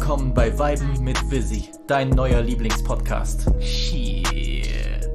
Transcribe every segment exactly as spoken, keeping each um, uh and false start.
willkommen bei Viben mit Visi, dein neuer Lieblingspodcast. Shit.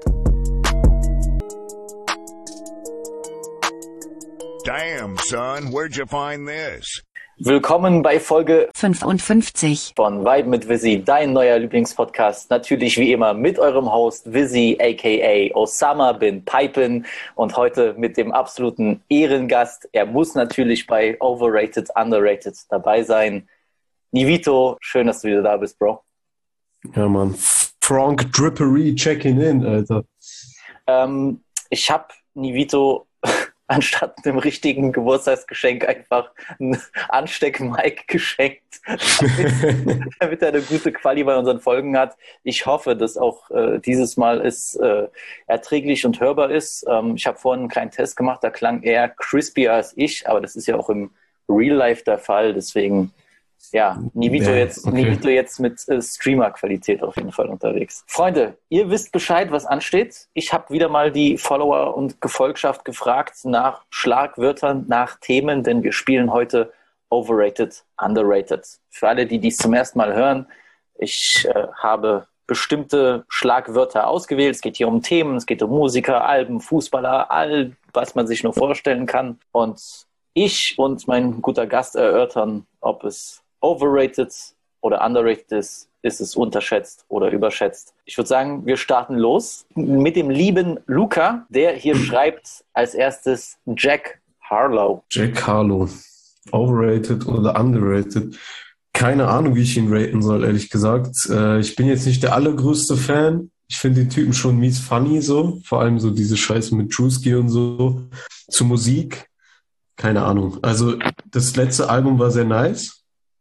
Damn, son, where'd you find this? Willkommen bei Folge fünfundfünfzig von Vibe mit Visi, dein neuer Lieblingspodcast. Natürlich wie immer mit eurem Host Visi, aka Osama bin Pipen, und heute mit dem absoluten Ehrengast. Er muss natürlich bei Overrated, Underrated dabei sein. Nivito, schön, dass du wieder da bist, Bro. Ja, Mann. Frank Drippery checking in, Alter. Ähm, ich habe Nivito anstatt einem richtigen Geburtstagsgeschenk einfach ein Ansteck-Mic geschenkt, damit, damit er eine gute Quali bei unseren Folgen hat. Ich hoffe, dass auch äh, dieses Mal es äh, erträglich und hörbar ist. Ähm, ich habe vorhin einen kleinen Test gemacht, da klang er crispier als ich, aber das ist ja auch im Real Life der Fall, deswegen ja, Nivito ja, jetzt, okay. Nivito jetzt mit äh, Streamer-Qualität auf jeden Fall unterwegs. Freunde, ihr wisst Bescheid, was ansteht. Ich habe wieder mal die Follower und Gefolgschaft gefragt nach Schlagwörtern, nach Themen, denn wir spielen heute Overrated, Underrated. Für alle, die dies zum ersten Mal hören, ich äh, habe bestimmte Schlagwörter ausgewählt. Es geht hier um Themen, es geht um Musiker, Alben, Fußballer, all, was man sich nur vorstellen kann. Und ich und mein guter Gast erörtern, ob es overrated oder underrated ist, ist es unterschätzt oder überschätzt. Ich würde sagen, wir starten los mit dem lieben Luca, der hier schreibt als erstes Jack Harlow. Jack Harlow. Overrated oder underrated? Keine Ahnung, wie ich ihn raten soll, ehrlich gesagt. Äh, ich bin jetzt nicht der allergrößte Fan. Ich finde den Typen schon mies funny so. Vor allem so diese Scheiße mit Drewski und so. Zur Musik. Keine Ahnung. Also das letzte Album war sehr nice.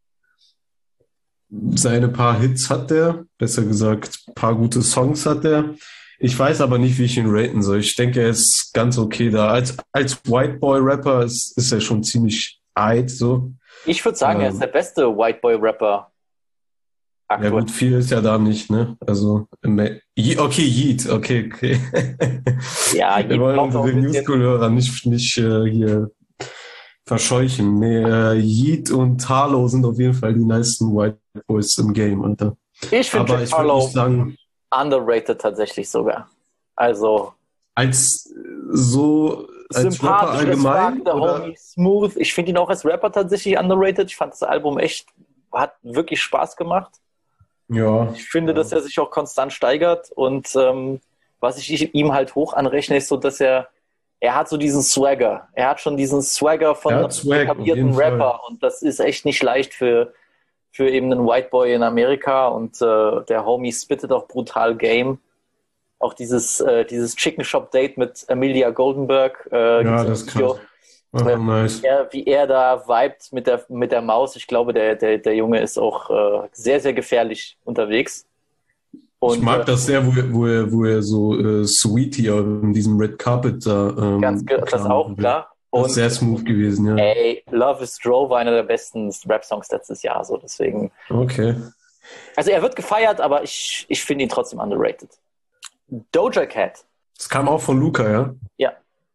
Seine paar Hits hat der, besser gesagt, paar gute Songs hat der. Ich weiß aber nicht, wie ich ihn raten soll. Ich denke, er ist ganz okay da. Als, als White Boy Rapper ist, ist er schon ziemlich alt, so. Ich würde sagen, ähm, er ist der beste White Boy Rapper aktuell. Ja gut, viel ist ja da nicht, ne? Also, okay, Yeet, okay, okay. Ja, Yeet. Wir wollen unsere Newschool-Hörer nicht, nicht uh, hier verscheuchen. Nee, uh, Yeet und Harlow sind auf jeden Fall die nicen White Boys im Game, Alter. Ich finde Jack Harlow sagen, underrated tatsächlich sogar. Also als so als Rapper allgemein der Homie Smooth. Ich finde ihn auch als Rapper tatsächlich underrated. Ich fand das Album echt, hat wirklich Spaß gemacht. Ja. Ich finde, ja. dass er sich auch konstant steigert und ähm, was ich ihm halt hoch anrechne, ist so, dass er er hat so diesen Swagger. Er hat schon diesen Swagger von einem etablierten Rapper Fall. Und das ist echt nicht leicht für für eben einen White Boy in Amerika und äh, der Homie spittet auch brutal Game. Auch dieses, äh, dieses Chicken Shop Date mit Amelia Goldenberg. Äh, ja, das ist krass. Ach, äh, nice. wie, er, wie er da vibet mit der, mit der Maus. Ich glaube, der, der, der Junge ist auch äh, sehr, sehr gefährlich unterwegs. Und, ich mag äh, das sehr, wo er, wo er, wo er so äh, Sweetie in diesem Red Carpet da ähm, ganz das auch, klar. Und das ist sehr smooth gewesen, ja. Ey, Love is Drove war einer der besten Rap-Songs letztes Jahr, so deswegen. Okay. Also er wird gefeiert, aber ich, ich finde ihn trotzdem underrated. Doja Cat. Das kam auch von Luca, ja? Ja.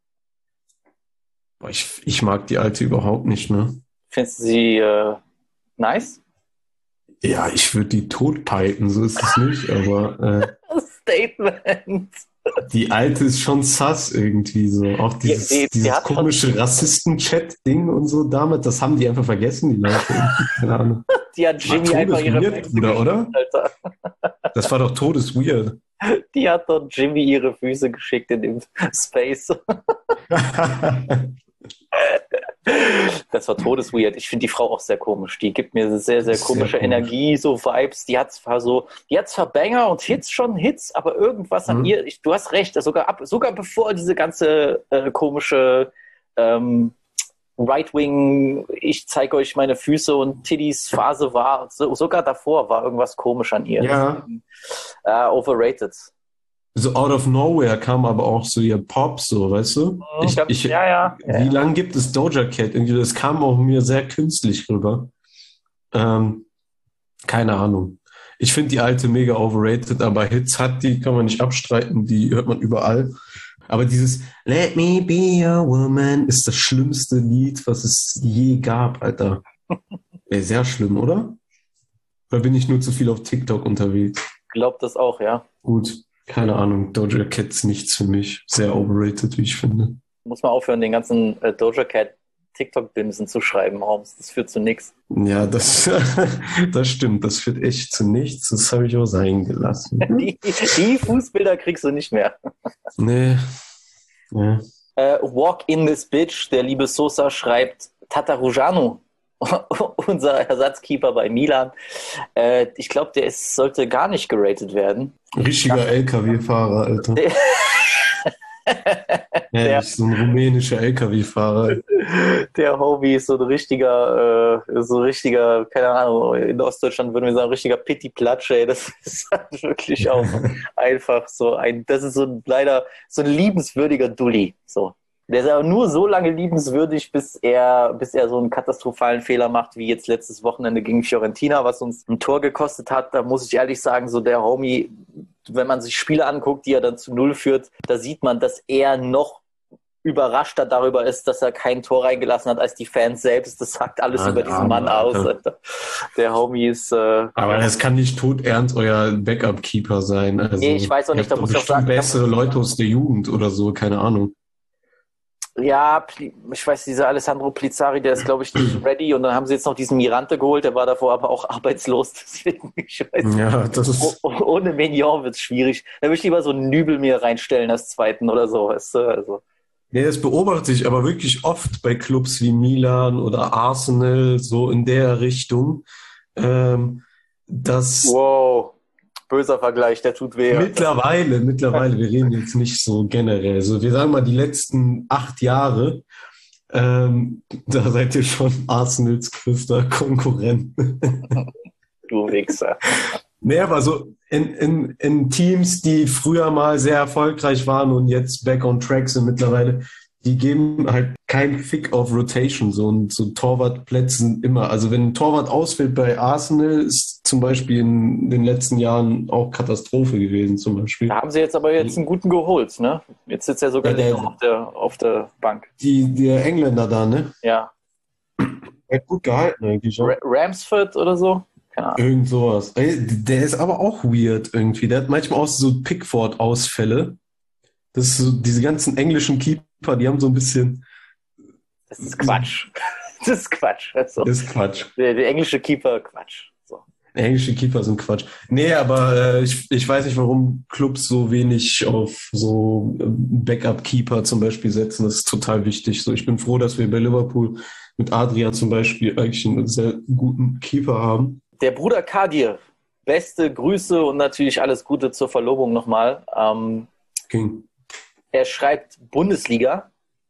Boah, ich, ich mag die Alte überhaupt nicht, ne? Findest du sie äh, nice? Ja, ich würde die totpipen, so ist es nicht, aber äh, Statement. Die Alte ist schon sass irgendwie so. Auch dieses, die, die, dieses die komische Rassisten-Chat-Ding und so damit, das haben die einfach vergessen, die Leute. Keine Ahnung. Die hat Jimmy einfach ihre Füße Bruder, oder? Alter. Das war doch todesweird. Die hat doch Jimmy ihre Füße geschickt in dem Space. Das war todesweird. Ich finde die Frau auch sehr komisch. Die gibt mir sehr, sehr komische sehr Energie, so Vibes. Die hat zwar so, die hat zwar Banger und Hits schon, Hits, aber irgendwas an mhm. ihr, ich, du hast recht, sogar, ab, sogar bevor diese ganze äh, komische ähm, Right-Wing, ich zeige euch meine Füße und Titties Phase war, so, sogar davor war irgendwas komisch an ihr. Ja. Deswegen, äh, overrated. So out of nowhere kam aber auch so ihr Pop, so, weißt du? Ich, glaub, ich, ja, ja. Wie ja. lange gibt es Doja Cat? Irgendwie, das kam auch mir sehr künstlich rüber. Ähm, keine Ahnung. Ich finde die Alte mega overrated, aber Hits hat die, kann man nicht abstreiten, die hört man überall. Aber dieses Let me be a woman ist das schlimmste Lied, was es je gab, Alter. Ey, sehr schlimm, oder? Da bin ich nur zu viel auf TikTok unterwegs. Glaubt das auch, ja. Gut, keine Ahnung. Doja Cat ist nichts für mich. Sehr overrated, wie ich finde. Muss man aufhören, den ganzen äh, Doja Cat TikTok-Bimsen zu schreiben, Holmes. Das führt zu nichts. Ja, das, das stimmt. Das führt echt zu nichts. Das habe ich auch sein gelassen. Die, die Fußbilder kriegst du nicht mehr. Nee. Ja. Äh, Walk in this bitch. Der liebe Sosa schreibt Tatarujanu, unser Ersatzkeeper bei Milan. Äh, ich glaube, der ist, sollte gar nicht geratet werden. Richtiger ja. L K W-Fahrer, Alter. Der, ja, der, so ein rumänischer L K W-Fahrer. Der Hobie ist so ein richtiger, äh, so ein richtiger, keine Ahnung, in Ostdeutschland würden wir sagen, richtiger Pitti-Platsch, ey. Das ist halt wirklich auch einfach so ein, das ist so ein, leider so ein liebenswürdiger Dulli, so. Der ist aber nur so lange liebenswürdig, bis er, bis er so einen katastrophalen Fehler macht, wie jetzt letztes Wochenende gegen Fiorentina, was uns ein Tor gekostet hat. Da muss ich ehrlich sagen, so der Homie, wenn man sich Spiele anguckt, die er dann zu Null führt, da sieht man, dass er noch überraschter darüber ist, dass er kein Tor reingelassen hat, als die Fans selbst. Das sagt alles ah, über diesen Arme, Mann aus. Alter. Der Homie ist... Äh, aber das kann nicht todernst euer Backup-Keeper sein. Also, nee, ich weiß auch nicht, da muss ich auch sagen... bessere Leute aus der Jugend oder so, keine Ahnung. Ja, ich weiß, dieser Alessandro Plizzari, der ist, glaube ich, nicht ready. Und dann haben sie jetzt noch diesen Mirante geholt, der war davor aber auch arbeitslos. Deswegen, ich weiß ja, das ist oh, ohne Mignon wird es schwierig. Da würde ich lieber so einen Nübel mir reinstellen als zweiten oder so. Weißt du? Also. Ja, das beobachte ich aber wirklich oft bei Clubs wie Milan oder Arsenal, so in der Richtung, ähm, dass... Wow. Böser Vergleich, der tut weh. Mittlerweile, mittlerweile, wir reden jetzt nicht so generell. So, wir sagen mal die letzten acht Jahre, ähm, da seid ihr schon Arsenals größter Konkurrent. Du Wichser. Nee, aber so in, in, in Teams, die früher mal sehr erfolgreich waren und jetzt back on track sind mittlerweile, die geben halt keinen Fick auf Rotation, so und so Torwartplätzen immer. Also wenn ein Torwart ausfällt bei Arsenal, ist zum Beispiel in den letzten Jahren auch Katastrophe gewesen, zum Beispiel. Da haben sie jetzt aber jetzt einen guten geholt, ne? Jetzt sitzt er sogar ja, der, auf, der, auf der Bank. Die, der Engländer da, ne? Ja. Er hat gut gehalten eigentlich. Ra- Ramsford oder so? Keine Ahnung. Irgend sowas. Der ist aber auch weird irgendwie. Der hat manchmal auch so Pickford-Ausfälle. Das ist so, diese ganzen englischen Keeper, die haben so ein bisschen... Das ist Quatsch. Das ist Quatsch. Also, das ist Quatsch. Der, der englische Keeper, Quatsch. So. Englische Keeper sind Quatsch. Nee, aber äh, ich, ich weiß nicht, warum Clubs so wenig auf so Backup-Keeper zum Beispiel setzen. Das ist total wichtig. So, ich bin froh, dass wir bei Liverpool mit Adrian zum Beispiel eigentlich einen sehr guten Keeper haben. Der Bruder Kadir, beste Grüße und natürlich alles Gute zur Verlobung nochmal. Ähm, King. Er schreibt Bundesliga.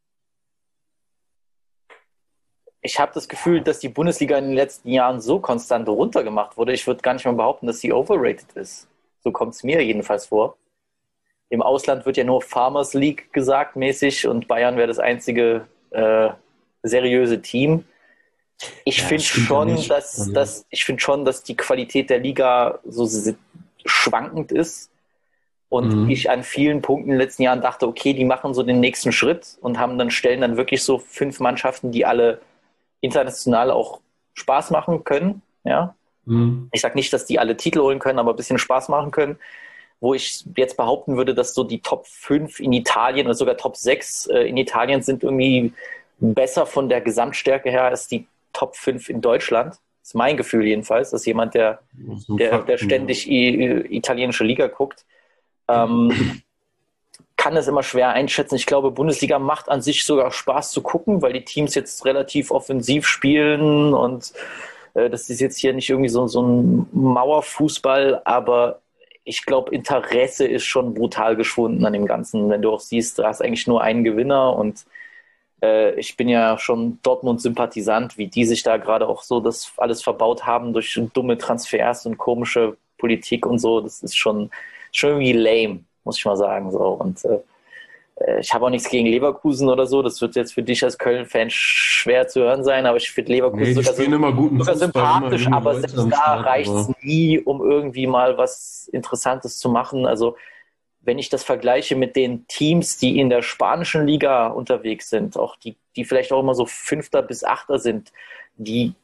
Ich habe das Gefühl, dass die Bundesliga in den letzten Jahren so konstant runtergemacht wurde. Ich würde gar nicht mal behaupten, dass sie overrated ist. So kommt es mir jedenfalls vor. Im Ausland wird ja nur Farmers League gesagt mäßig und Bayern wäre das einzige äh, seriöse Team. Ich ja, finde schon, ja dass, also. dass, ich finde schon, dass die Qualität der Liga so schwankend ist. Und mhm. ich an vielen Punkten in den letzten Jahren dachte, okay, die machen so den nächsten Schritt und haben dann stellen dann wirklich so fünf Mannschaften, die alle international auch Spaß machen können. Ja? Mhm. Ich sage nicht, dass die alle Titel holen können, aber ein bisschen Spaß machen können. Wo ich jetzt behaupten würde, dass so die Top fünf in Italien oder sogar Top sechs äh, in Italien sind irgendwie besser von der Gesamtstärke her als die Top fünf in Deutschland. Das ist mein Gefühl jedenfalls, dass jemand, der, der, der ständig i- italienische Liga guckt, ähm, kann es immer schwer einschätzen. Ich glaube, Bundesliga macht an sich sogar Spaß zu gucken, weil die Teams jetzt relativ offensiv spielen und äh, das ist jetzt hier nicht irgendwie so, so ein Mauerfußball, aber ich glaube, Interesse ist schon brutal geschwunden an dem Ganzen. Wenn du auch siehst, du hast eigentlich nur einen Gewinner und äh, ich bin ja schon Dortmund-Sympathisant, wie die sich da gerade auch so das alles verbaut haben durch dumme Transfers und komische Politik und so. Das ist schon schon irgendwie lame, muss ich mal sagen. So. Und äh, ich habe auch nichts gegen Leverkusen oder so. Das wird jetzt für dich als Köln-Fan schwer zu hören sein, aber ich finde Leverkusen nee, sogar, so, immer guten sogar Fußball, sympathisch, immer aber Leute selbst da reicht es nie, um irgendwie mal was Interessantes zu machen. Also wenn ich das vergleiche mit den Teams, die in der spanischen Liga unterwegs sind, auch die, die vielleicht auch immer so Fünfter bis Achter sind, die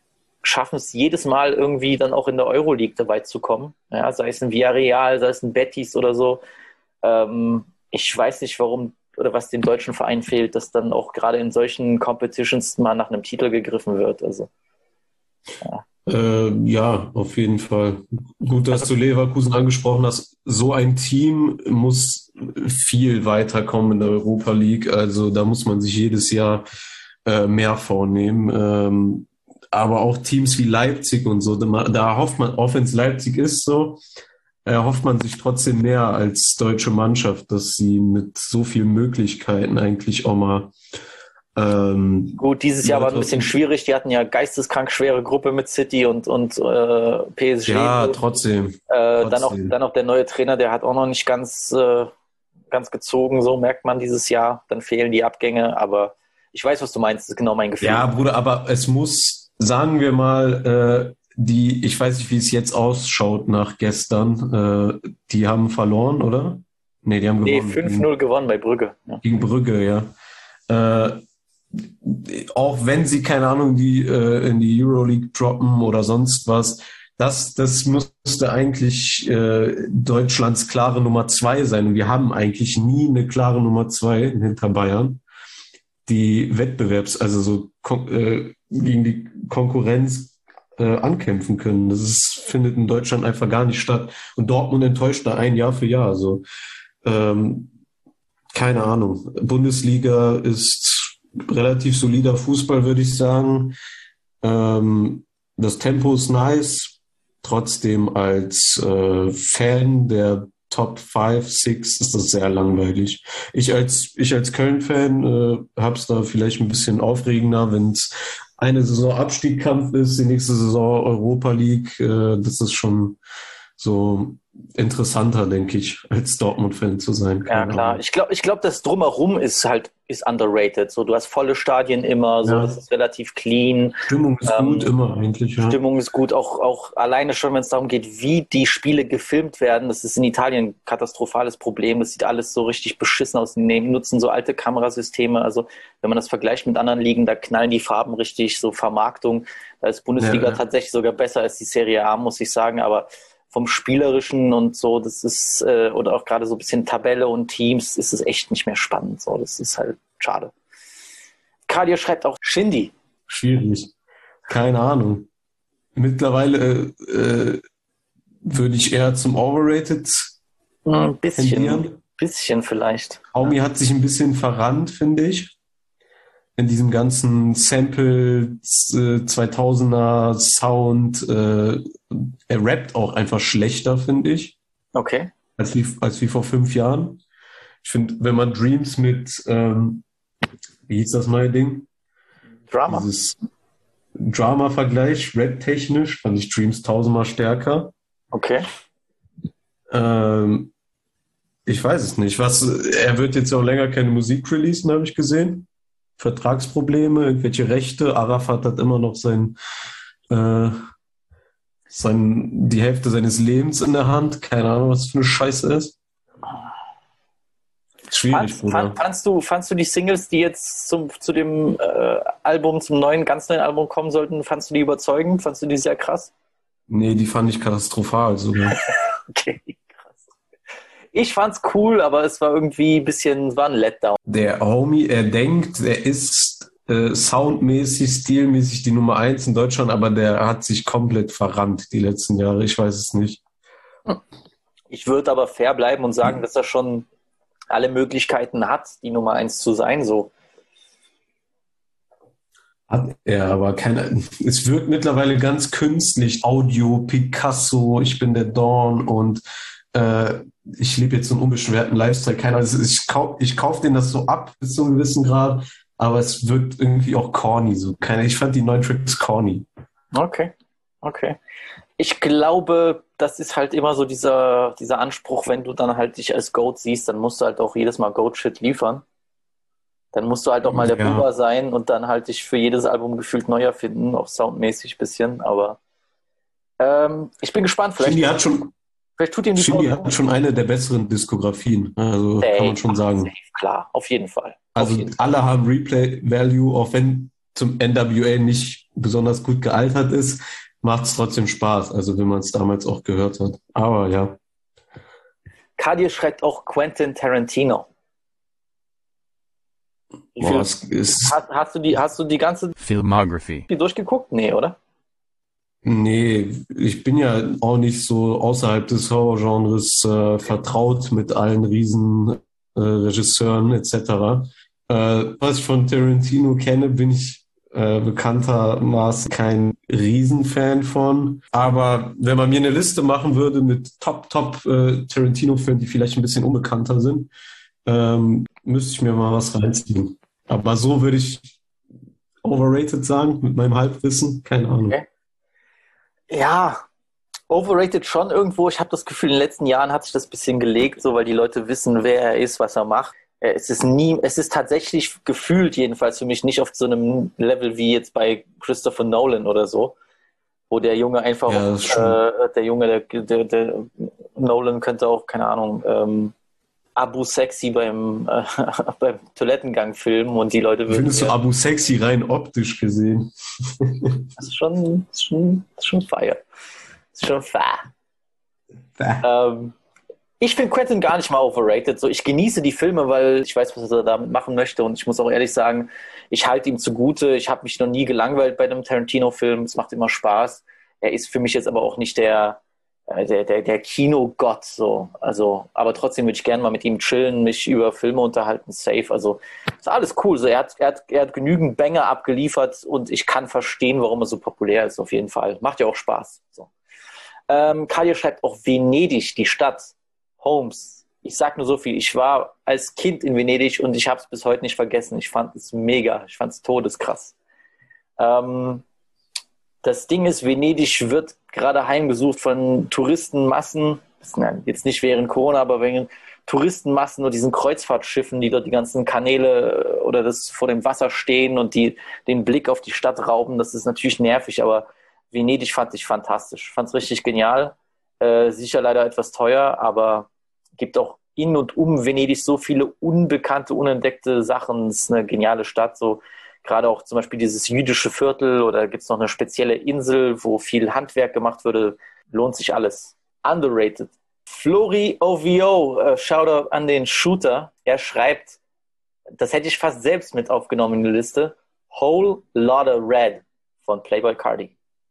schaffen es jedes Mal irgendwie dann auch in der Euroleague dabei zu kommen. Ja, sei es ein Villarreal, sei es ein Betis oder so. Ähm, ich weiß nicht, warum oder was dem deutschen Verein fehlt, dass dann auch gerade in solchen Competitions mal nach einem Titel gegriffen wird. Also, ja. Äh, ja, auf jeden Fall. Gut, dass du Leverkusen angesprochen hast. So ein Team muss viel weiterkommen in der Europa League. Also da muss man sich jedes Jahr äh, mehr vornehmen. Ähm, aber auch Teams wie Leipzig und so, da, da hofft man, auch wenn es Leipzig ist, so erhofft man sich trotzdem mehr als deutsche Mannschaft, dass sie mit so vielen Möglichkeiten eigentlich auch mal Ähm, Gut, dieses Jahr war ein bisschen schwierig. Die hatten ja geisteskrank schwere Gruppe mit City und, und äh, P S G. Ja, trotzdem. Äh, trotzdem. Dann, auch, dann auch der neue Trainer, der hat auch noch nicht ganz, äh, ganz gezogen, so merkt man dieses Jahr. Dann fehlen die Abgänge, aber ich weiß, was du meinst. Das ist genau mein Gefühl. Ja, Bruder, aber es muss, sagen wir mal, äh, die, ich weiß nicht, wie es jetzt ausschaut nach gestern, äh, die haben verloren, oder? Nee, die haben nee, gewonnen. fünf null gewonnen bei Brügge. Ja. Gegen Brügge, ja. Äh, auch wenn sie, keine Ahnung, die äh, in die Euroleague droppen oder sonst was, das, das müsste eigentlich äh, Deutschlands klare Nummer zwei sein. Und wir haben eigentlich nie eine klare Nummer zwei hinter Bayern, die Wettbewerbs-, also so kon- äh, gegen die Konkurrenz äh, ankämpfen können. Das ist, findet in Deutschland einfach gar nicht statt. Und Dortmund enttäuscht da ein Jahr für Jahr. Also ähm, keine Ahnung. Bundesliga ist relativ solider Fußball, würde ich sagen. Ähm, das Tempo ist nice. Trotzdem als äh, Fan der Top fünf, sechs ist das sehr langweilig. Ich als ich als Köln-Fan äh, hab's da vielleicht ein bisschen aufregender, wenn es eine Saison Abstiegskampf ist, die nächste Saison Europa League. Äh, das ist schon so interessanter, denke ich, als Dortmund-Fan zu sein. Ja, klar. Ich glaube, ich glaub, das Drumherum ist halt ist underrated. So, du hast volle Stadien immer, so, Ja. das ist relativ clean. Stimmung ist Ähm, gut, immer eigentlich. Ja. Stimmung ist gut, auch, auch alleine schon, wenn es darum geht, wie die Spiele gefilmt werden. Das ist in Italien ein katastrophales Problem. Das sieht alles so richtig beschissen aus. Die nutzen so alte Kamerasysteme. Also wenn man das vergleicht mit anderen Ligen, da knallen die Farben richtig, so Vermarktung. Da ist Bundesliga Ja, ja. tatsächlich sogar besser als die Serie A, muss ich sagen. Aber vom Spielerischen und so, das ist, äh, oder auch gerade so ein bisschen Tabelle und Teams, ist es echt nicht mehr spannend. So, das ist halt schade. Kadir schreibt auch Shindy. Schwierig. Keine Ahnung. Mittlerweile äh, äh, würde ich eher zum Overrated Ein bisschen, tendieren. bisschen vielleicht. Aumi hat sich ein bisschen verrannt, finde ich. In diesem ganzen Sample äh, zweitausender Sound. Äh, er rappt auch einfach schlechter, finde ich, Okay. als wie, als wie vor fünf Jahren. Ich finde, wenn man Dreams mit, ähm, wie hieß das neue Ding? Drama. Dieses Drama-Vergleich, rap-technisch, fand ich Dreams tausendmal stärker. Okay. Ähm, ich weiß es nicht. Was, er wird jetzt auch länger keine Musik releasen, habe ich gesehen. Vertragsprobleme, irgendwelche Rechte. Arafat hat immer noch sein, äh, sein, die Hälfte seines Lebens in der Hand. Keine Ahnung, was das für eine Scheiße ist. Schwierig, Fandst, Bruder. fand, fandst, du, fandst du die Singles, die jetzt zum, zu dem äh, Album, zum neuen, ganz neuen Album kommen sollten, fandst du die überzeugend? Fandst du die sehr krass? Nee, die fand ich katastrophal sogar. Okay, krass. Ich fand's cool, aber es war irgendwie ein bisschen, war ein Letdown. Der Homie, er denkt, er ist äh, soundmäßig, stilmäßig die Nummer eins in Deutschland, aber der hat sich komplett verrannt die letzten Jahre. Ich weiß es nicht. Ich würde aber fair bleiben und sagen, dass er schon alle Möglichkeiten hat, die Nummer eins zu sein, so. Hat er, aber keine, es wirkt mittlerweile ganz künstlich. Audio, Picasso, ich bin der Dawn und äh, ich lebe jetzt so einen unbeschwerten Lifestyle. Keine Ahnung, ich kaufe ich kauf denen das so ab bis zu einem gewissen Grad, aber es wirkt irgendwie auch corny. So. Keine, ich fand die neuen Tracks corny. Okay, okay. Ich glaube, das ist halt immer so dieser, dieser Anspruch, wenn du dann halt dich als Goat siehst, dann musst du halt auch jedes Mal Goat-Shit liefern. Dann musst du halt auch mal der Ja. Buber sein und dann halt dich für jedes Album gefühlt neu erfinden, auch soundmäßig ein bisschen, aber ähm, ich bin gespannt. Vielleicht, Shindy hat schon, vielleicht tut ihm die Shindy Pause hat schon eine der besseren Diskografien. Also Safe, kann man schon sagen. safe, klar, auf jeden Fall. Auf Also jeden Fall. alle haben Replay-Value, auch wenn zum N W A nicht besonders gut gealtert ist, macht es trotzdem Spaß, also wenn man es damals auch gehört hat. Aber ja. Kadir schreibt auch Quentin Tarantino. Wie viel, Boah, es ist, hast, hast, du die, hast du die ganze Filmography. die durchgeguckt? Nee, oder? nee, ich bin ja auch nicht so außerhalb des Horrorgenres äh, vertraut mit allen riesen äh, Regisseuren et cetera. Äh, was ich von Tarantino kenne, bin ich äh, bekanntermaßen kein Riesenfan von. Aber wenn man mir eine Liste machen würde mit Top, Top äh, Tarantino-Filmen, die vielleicht ein bisschen unbekannter sind, ähm, müsste ich mir mal was reinziehen. Aber so würde ich overrated sagen, mit meinem Halbwissen. Keine Ahnung. Okay. Ja, overrated schon irgendwo. Ich habe das Gefühl, in den letzten Jahren hat sich das ein bisschen gelegt, so weil die Leute wissen, wer er ist, was er macht. Es ist nie, es ist tatsächlich gefühlt jedenfalls für mich nicht auf so einem Level wie jetzt bei Christopher Nolan oder so, wo der Junge einfach, Ja, auf, äh, der Junge, der, der, der Nolan könnte auch, keine Ahnung, ähm, Abu Sexy beim, äh, beim Toilettengang filmen und die Leute würden... Findest du ja, Abu Sexy rein optisch gesehen? das ist schon, das ist schon, das ist schon fire. Das ist schon fire. Ähm, ich finde Quentin gar nicht mal overrated. So, ich genieße die Filme, weil ich weiß, was er damit machen möchte und ich muss auch ehrlich sagen, ich halte ihm zugute. Ich habe mich noch nie gelangweilt bei einem Tarantino-Film. Es macht immer Spaß. Er ist für mich jetzt aber auch nicht der Der, der, der Kinogott, so. Also, aber trotzdem würde ich gerne mal mit ihm chillen, mich über Filme unterhalten, safe. Also, ist alles cool. So, er hat, er hat, er hat genügend Banger abgeliefert und ich kann verstehen, warum er so populär ist, auf jeden Fall. Macht ja auch Spaß. So. Ähm, Kadir schreibt auch Venedig, die Stadt. Holmes. Ich sag nur so viel. Ich war als Kind in Venedig und ich habe es bis heute nicht vergessen. Ich fand es mega. Ich fand es todeskrass. Ähm, Das Ding ist, Venedig wird gerade heimgesucht von Touristenmassen. Nein, jetzt nicht während Corona, aber wegen Touristenmassen und diesen Kreuzfahrtschiffen, die dort die ganzen Kanäle oder das vor dem Wasser stehen und die den Blick auf die Stadt rauben. Das ist natürlich nervig, aber Venedig fand ich fantastisch. Fand es richtig genial. Äh, sicher leider etwas teuer, aber gibt auch in und um Venedig so viele unbekannte, unentdeckte Sachen. Es ist eine geniale Stadt, so. Gerade auch zum Beispiel dieses jüdische Viertel oder gibt es noch eine spezielle Insel, wo viel Handwerk gemacht würde. Lohnt sich alles. Underrated. Flori O V O, äh, Shoutout an den Shooter. Er schreibt, das hätte ich fast selbst mit aufgenommen in die Liste, Whole Lotta Red von Playboi Carti.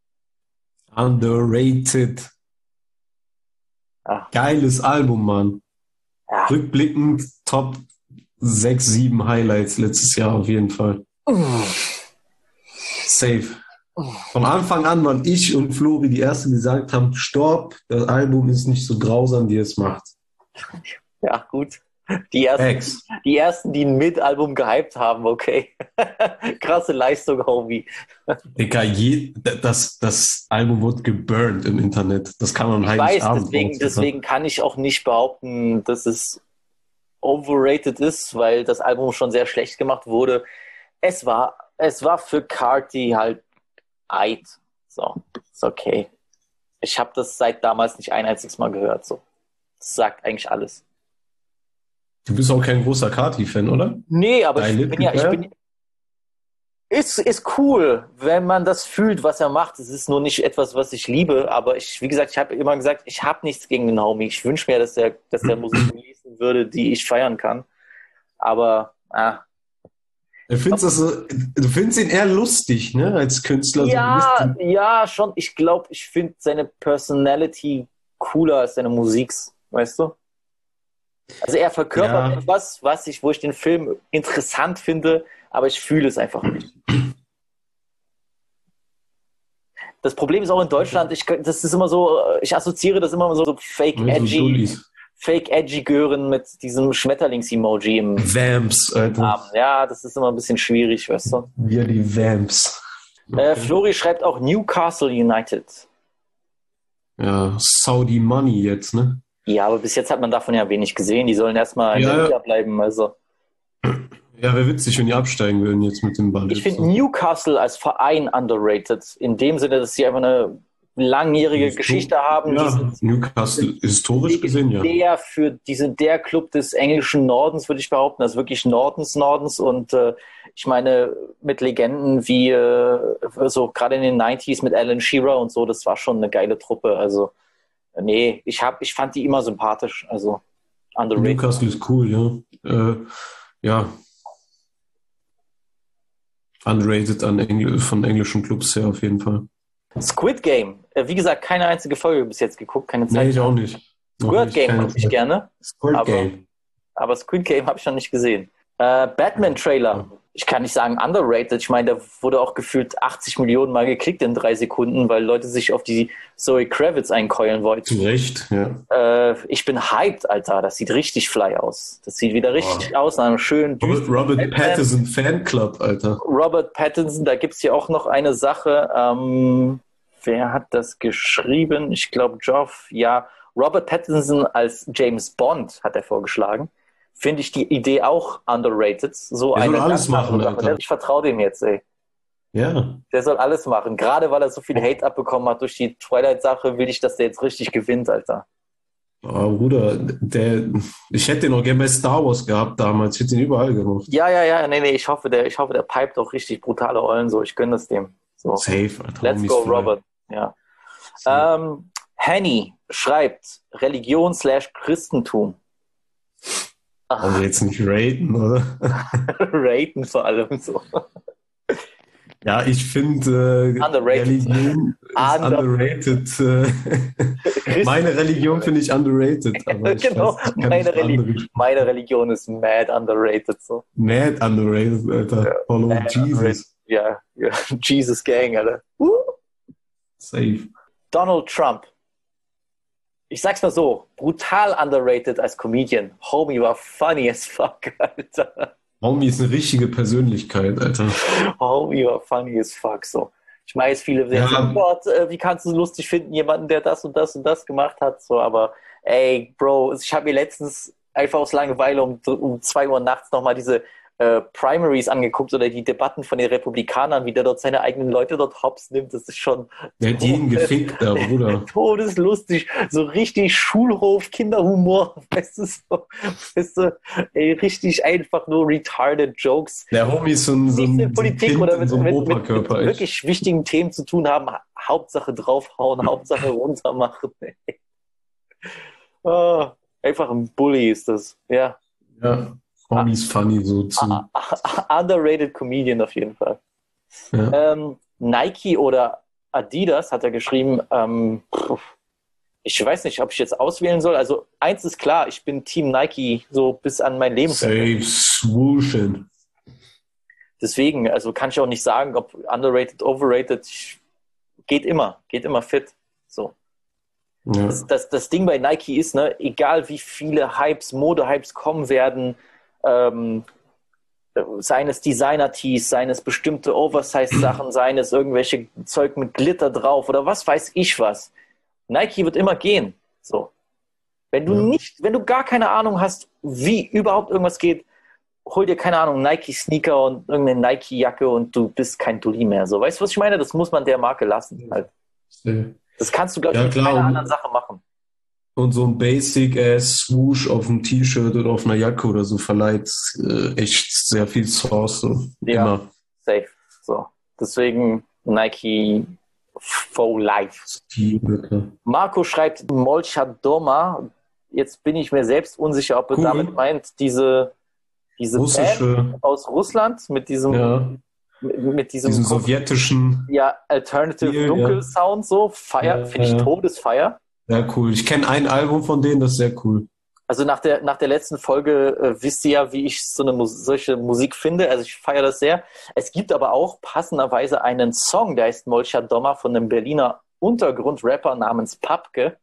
Underrated. Ah. Geiles Album, Mann. Ja. Rückblickend Top sechs, sieben Highlights letztes Jahr auf jeden Fall. Safe. Von Anfang an waren ich und Flori die Ersten, die gesagt haben, stopp, das Album ist nicht so grausam, wie es macht. Ja, gut. Die ersten, die, ersten, die ein Mit-Album gehypt haben, okay. Krasse Leistung, Homie. Digga, je, das, das Album wurde geburnt im Internet. Das kann man Ich heilig weiß, deswegen, deswegen kann ich auch nicht behaupten, dass es overrated ist, weil das Album schon sehr schlecht gemacht wurde. Es war, es war für Carti halt Eid. So, ist okay. Ich habe das seit damals nicht ein einziges Mal gehört. So. Das sagt eigentlich alles. Du bist auch kein großer Carti-Fan, oder? Nee, aber Dein ich bin ja, ich bin, ist, ist cool, wenn man das fühlt, was er macht. Es ist nur nicht etwas, was ich liebe, aber ich, wie gesagt, ich habe immer gesagt, ich habe nichts gegen den Homie. Ich wünsche mir, dass der, dass der Musik releasen würde, die ich feiern kann. Aber, ah. Du findest, das so, du findest ihn eher lustig, ne, als Künstler. Ja, so ein ja, schon. Ich glaube, ich finde seine Personality cooler als seine Musik, weißt du? Also er verkörpert Ja. etwas, was ich, wo ich den Film interessant finde, aber ich fühle es einfach nicht. Das Problem ist auch in Deutschland, ich, das ist immer so, ich assoziiere das immer so, so fake mit so edgy, Dullis. fake edgy Gören mit diesem Schmetterlings-Emoji im Vamps, Alter. Namen. Ja, das ist immer ein bisschen schwierig, weißt du? Wir die Vamps. Äh, Flori schreibt auch Newcastle United. Ja, Saudi Money jetzt, ne? Ja, aber bis jetzt hat man davon ja wenig gesehen. Die sollen erstmal in Ja, der ja. Liga bleiben. Also. Ja, wäre witzig, wenn die absteigen würden jetzt mit dem Ball. Ich finde Newcastle als Verein underrated. In dem Sinne, dass sie einfach eine langjährige Histo- Geschichte haben. Ja, Die sind Newcastle, historisch gesehen, ja. der für, die sind der Club des englischen Nordens, würde ich behaupten. Das ist wirklich Nordens, Nordens. Und äh, ich meine, mit Legenden wie äh, so gerade in den neunziger mit Alan Shearer und so, das war schon eine geile Truppe. Also, nee, ich hab, ich fand die immer sympathisch. Also, underrated. Newcastle ist cool, ja. Äh, ja. Underrated an Engl- von englischen Clubs her auf jeden Fall. Squid Game. Äh, wie gesagt, keine einzige Folge bis jetzt geguckt, keine Zeit. Nee, ich auch nicht. Squid Game keine mag ich Zeit. gerne. Squid aber, Game. aber Squid Game habe ich noch nicht gesehen. Äh, Batman-Trailer. Ich kann nicht sagen underrated. Ich meine, der wurde auch gefühlt achtzig Millionen Mal geklickt in drei Sekunden, weil Leute sich auf die Zoe Kravitz einkeulen wollten. Zu Recht, ja. Äh, ich bin hyped, Alter. Das sieht richtig fly aus. Das sieht wieder richtig oh. aus nach einem schönen Robert, Robert Pattinson Fanclub, Alter. Robert Pattinson, da gibt es ja auch noch eine Sache. Ähm, wer hat das geschrieben? Ich glaube, Geoff. Ja, Robert Pattinson als James Bond hat er vorgeschlagen. Finde ich die Idee auch underrated. So der eine soll alles machen, Alter. Ich vertraue dem jetzt, ey. Ja. Der soll alles machen. Gerade weil er so viel Hate abbekommen hat durch die Twilight-Sache, will ich, dass der jetzt richtig gewinnt, Alter. Oh, Bruder, der, ich hätte den auch gerne bei Star Wars gehabt damals. Ich hätte ihn überall gemacht. Ja, ja, ja. Nee, nee, ich hoffe, der, ich hoffe, der pipet auch richtig brutale Eulen so. Ich gönne das dem. So. Safe, Alter. Let's go, fly. Robert. Ja. Ähm, Henny schreibt Religion slash Christentum. Also jetzt nicht raten, oder? Raten vor allem so. Ja, ich finde äh, Religion ist Under- underrated. Äh, meine Religion finde ich underrated. Aber ich genau, weiß, ich kann meine, nicht Reli- andere- meine Religion ist mad underrated. So. Mad underrated, Alter. Ja, Follow mad Jesus. underrated. Ja, ja, Jesus Gang, Alter. Uh. Safe. Donald Trump. Ich sag's mal so, brutal underrated als Comedian. Homie war funny as fuck, Alter. Homie ist eine richtige Persönlichkeit, Alter. Homie war funny as fuck, so. Ich weiß, viele Ja. sagen, Gott, äh, wie kannst du es lustig finden, jemanden, der das und das und das gemacht hat, so, aber ey, Bro, ich habe mir letztens einfach aus Langeweile um, um zwei Uhr nachts nochmal diese äh, Primaries angeguckt oder die Debatten von den Republikanern, wie der dort seine eigenen Leute dort hops nimmt, das ist schon Der hat jeden gefickt, da, Bruder. todeslustig, so richtig Schulhof, Kinderhumor, weißt du, so, weißt du, ey, richtig einfach nur retarded Jokes. Der Homie ist so ein, so Nichts ein mit Politik Kind oder in mit, so einem mit, mit, mit Oberkörper. echt. wirklich wichtigen Themen zu tun haben, Hauptsache draufhauen, Hauptsache runtermachen. Ey. Oh, einfach ein Bully ist das, ja. Ja, Homie ist funny so zu. Underrated Comedian auf jeden Fall. Ja. Ähm, Nike oder Adidas hat er geschrieben, ähm, ich weiß nicht, ob ich jetzt auswählen soll. Also eins ist klar, ich bin Team Nike so bis an mein Lebensende. Safe swooshin. Deswegen, also kann ich auch nicht sagen, ob underrated, overrated, ich, geht immer, geht immer fit. So. Ja. Das, das, das Ding bei Nike ist, ne, egal wie viele Hypes, Mode-Hypes kommen werden, ähm, seines Designer-Tees, seines bestimmte Oversize-Sachen, seines irgendwelche Zeug mit Glitter drauf oder was weiß ich was. Nike wird immer gehen. So. Wenn du Ja. nicht, wenn du gar keine Ahnung hast, wie überhaupt irgendwas geht, hol dir, keine Ahnung, Nike-Sneaker und irgendeine Nike-Jacke und du bist kein Dulli mehr. So. Weißt du, was ich meine? Das muss man der Marke lassen. Halt. Safe. Das kannst du, glaube ich, Ja, mit klar, keiner und- anderen Sache machen. Und so ein Basic-Ass-Swoosh auf dem T-Shirt oder auf einer Jacke oder so verleiht äh, echt sehr viel Sauce. So. Ja. Immer. Safe. So. Deswegen Nike for life. Die, bitte. Marco schreibt Molchadoma. Jetzt bin ich mir selbst unsicher, ob er Cool. damit meint, diese, diese Band Russische, aus Russland mit diesem, ja, mit, mit diesem diesen sowjetischen. ja, Alternative Stil, Dunkel ja. Sound so. Feier, Ja, finde ich ja. Todesfeier. Ja, cool. Ich kenne ein Album von denen, das ist sehr cool. Also nach der, nach der letzten Folge äh, wisst ihr ja, wie ich so eine Mus- solche Musik finde. Also ich feiere das sehr. Es gibt aber auch passenderweise einen Song, der heißt Molchadoma von einem Berliner Untergrund-Rapper namens Papke.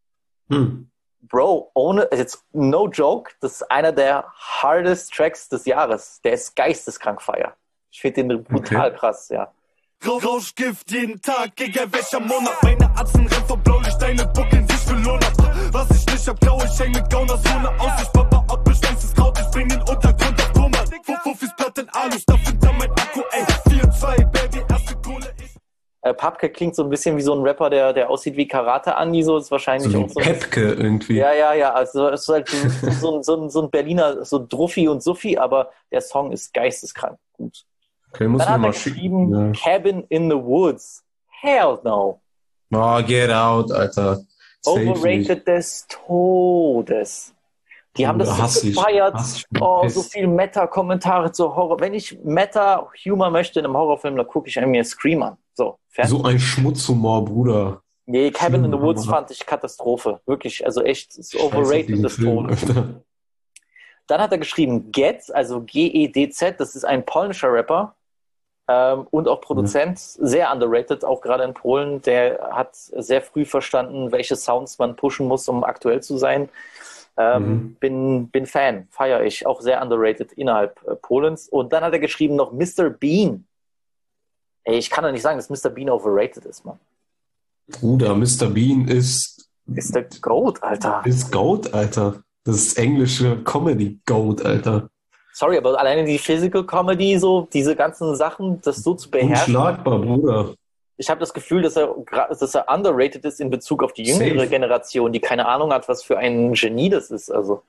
Hm. Bro, ohne, also jetzt no joke, das ist einer der hardest Tracks des Jahres. Der ist geisteskrank feier. Ich finde den brutal Okay. krass, ja. Rauschgift jeden Tag, egal welcher Monat. Meine Atzen rennen vor Blaulicht, deine buckeln sich für Lohn ab. Was ich nicht hab, grau, ich häng mit Gauners ohne aus. Ich papa ab, beschwänztes Kraut, ich bring den Untergrund auf Thomas. Fuffis Platten, Alus, da findet er mein Akku, ey. vier zwei, Baby, erste Kohle, ich... Äh, Papke klingt so ein bisschen wie so ein Rapper, der, der aussieht wie Karate Andi, so ist wahrscheinlich So wie auch so. Pepke irgendwie. Ja, ja, ja, also es ist halt so, so, ein- so, ein- so ein Berliner, so Druffi und Suffi, aber der Song ist geisteskrank gut. Okay, muss Dann mir hat er mal geschrieben, schicken. Cabin in the Woods. Hell no. Ja. Oh, get out, Alter. Safe nicht. Overrated des Todes. Die haben das so Hass ich. gefeiert. Hass ich. Oh, Piss. so viel Meta-Kommentare zu Horror. Wenn ich Meta-Humor möchte in einem Horrorfilm, dann gucke ich mir Scream an. So, fertig. So ein Schmutzhumor, Bruder. Nee, Cabin in the Woods Schlimm, fand ich Katastrophe. Wirklich, also echt, ist Scheiße, overrated diesen des Film, Todes. Alter. Dann hat er geschrieben Getz, also G E D Z, das ist ein polnischer Rapper ähm, und auch Produzent, sehr underrated, auch gerade in Polen. Der hat sehr früh verstanden, welche Sounds man pushen muss, um aktuell zu sein. Ähm, Mhm. bin, bin Fan, feiere ich, auch sehr underrated innerhalb äh, Polens. Und dann hat er geschrieben noch Mister Bean. Ey, ich kann doch nicht sagen, dass Mister Bean overrated ist, Mann. Bruder, Mister Bean ist, Ist der Goat, Alter. ist Goat, Alter. Das ist englische Comedy-Goat, Alter. Sorry, aber alleine die Physical Comedy, so diese ganzen Sachen, das so zu beherrschen. Unschlagbar, Bruder. Ich habe das Gefühl, dass er, gra- dass er underrated ist in Bezug auf die jüngere Safe. Generation, die keine Ahnung hat, was für ein Genie das ist. Also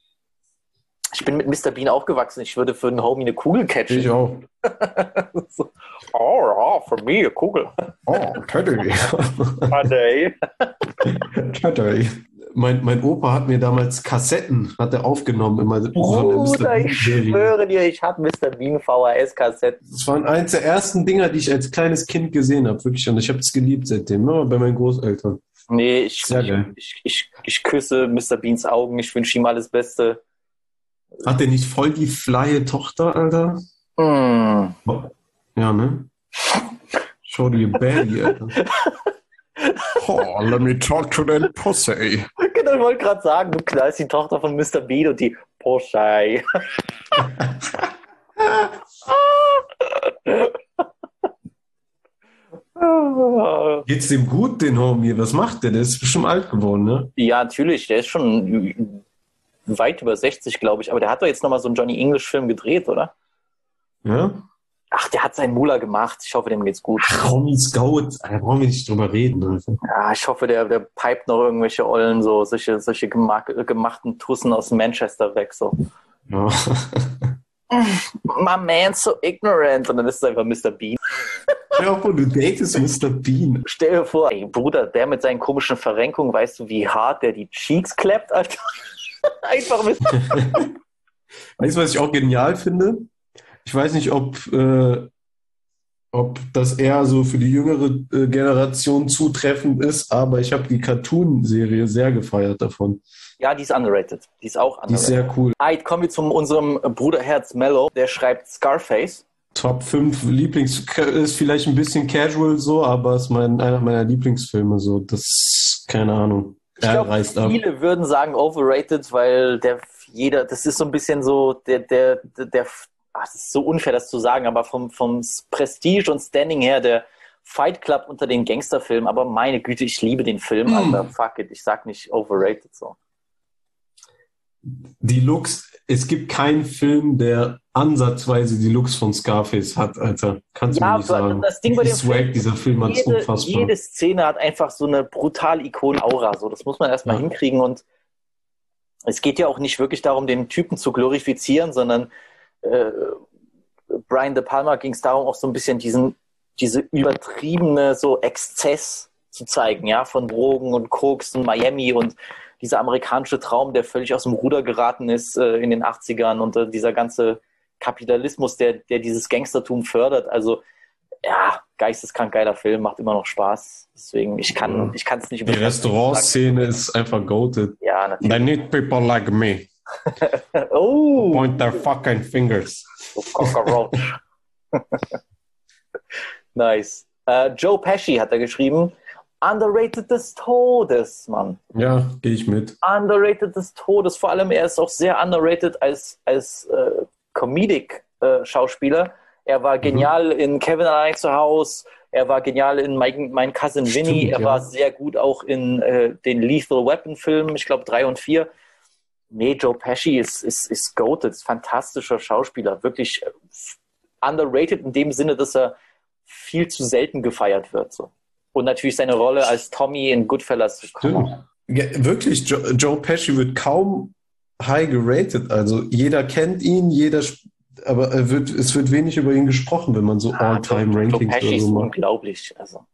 ich bin mit Mister Bean aufgewachsen. Ich würde für einen Homie eine Kugel catchen. Ich auch. So, oh, oh, für mich eine Kugel. Oh, Teddy. Ade. Teddy. Mein, mein Opa hat mir damals Kassetten hat er aufgenommen immer von der Mister Bruder, ich Bean-Serie. schwöre dir, ich habe Mister Bean V H S-Kassetten. Das waren eins der ersten Dinger, die ich als kleines Kind gesehen habe, wirklich. Und ich habe es geliebt seitdem, immer bei meinen Großeltern. Nee, ich, Sehr ich, geil. ich, ich, ich küsse Mister Beans Augen. Ich wünsche ihm alles Beste. Hat der nicht voll die flye Tochter, Alter? Mm. Ja, ne? Show dir Baddie, Alter. Oh, let me talk to that pussy. Genau, ich wollte gerade sagen, du knallst die Tochter von Mister Bean und die Porsche. Geht's dem gut, den Homie? Was macht der? Der ist bestimmt alt geworden, ne? Ja, natürlich, der ist schon weit über sechzig, glaube ich, aber der hat doch jetzt nochmal so einen Johnny English-Film gedreht, oder? Ja? Ach, der hat seinen Mula gemacht. Ich hoffe, dem geht's gut. Ach, Homie Scout. Da brauchen wir nicht drüber reden, Alter. Ja, ich hoffe, der, der pipet noch irgendwelche Ollen, so solche, solche gemach, gemachten Tussen aus Manchester weg, so. Ja. My man's so ignorant. Und dann ist es einfach Mister Bean. Ja, aber du datest Mister Bean. Stell dir vor, ey, Bruder, der mit seinen komischen Verrenkungen, weißt du, wie hart der die Cheeks klappt, Alter? Einfach mit. Weißt du, was ich auch genial finde? Ich weiß nicht, ob, äh, ob das eher so für die jüngere äh, Generation zutreffend ist, aber ich habe die Cartoon-Serie sehr gefeiert davon. Ja, die ist underrated. Die ist auch underrated. Die ist sehr cool. Alright, kommen wir zu unserem Bruderherz Mellow. Der schreibt Scarface. Top fünf Lieblings... Ist vielleicht ein bisschen casual so, aber ist mein, einer meiner Lieblingsfilme so. Das, keine Ahnung. Ich Er glaube, reißt ab. viele würden sagen overrated, weil der jeder, das ist so ein bisschen so, der, der, der, der ach, das ist so unfair, das zu sagen, aber vom, vom Prestige und Standing her, der Fight Club unter den Gangsterfilmen, aber meine Güte, ich liebe den Film, Mm. Alter, fuck it, ich sag nicht overrated so. Die Looks, es gibt keinen Film, der ansatzweise die Looks von Scarface hat, Alter. Kannst du Ja, mir nicht aber sagen. das Ding bei Wie dem Swag Film, dieser Film hat, ist Jede, unfassbar. jede Szene hat einfach so eine brutal Ikonen-Aura, so, das muss man erstmal Ja. hinkriegen und es geht ja auch nicht wirklich darum, den Typen zu glorifizieren, sondern äh, Brian De Palma ging es darum, auch so ein bisschen diesen, diese übertriebene so Exzess zu zeigen, ja, von Drogen und Koks und Miami und dieser amerikanische Traum, der völlig aus dem Ruder geraten ist äh, in den achtzigern und äh, dieser ganze Kapitalismus, der, der dieses Gangstertum fördert. Also, ja, geisteskrank geiler Film, macht immer noch Spaß. Deswegen, ich kann Ja. ich kann es nicht Die übertreffen. Restaurantszene ist einfach goated. Ja, They natürlich. need people like me. Oh, Point their fucking fingers. so Cockroach. Nice. Äh, Joe Pesci hat er geschrieben. Underrated des Todes, Mann. Ja, gehe ich mit. Underrated des Todes. Vor allem, er ist auch sehr underrated als, als äh, Comedic-Schauspieler. er war genial mhm. in Kevin allein zu Hause. Er war genial in Mein, mein Cousin Stimmt, Vinny. Er ja. war sehr gut auch in äh, den Lethal Weapon-Filmen, ich glaube drei und vier. Nee, Joe Pesci ist, ist, ist goated, ist fantastischer Schauspieler. Wirklich underrated in dem Sinne, dass er viel zu selten gefeiert wird. So. Und natürlich seine Rolle als Tommy in Goodfellas. Stimmt. Ja, wirklich, Joe, Joe Pesci wird kaum high geratet. Also jeder kennt ihn, jeder, aber er wird, es wird wenig über ihn gesprochen, wenn man so Ah, All-Time-Rankings Joe Pesci oder ist so macht. unglaublich. Also.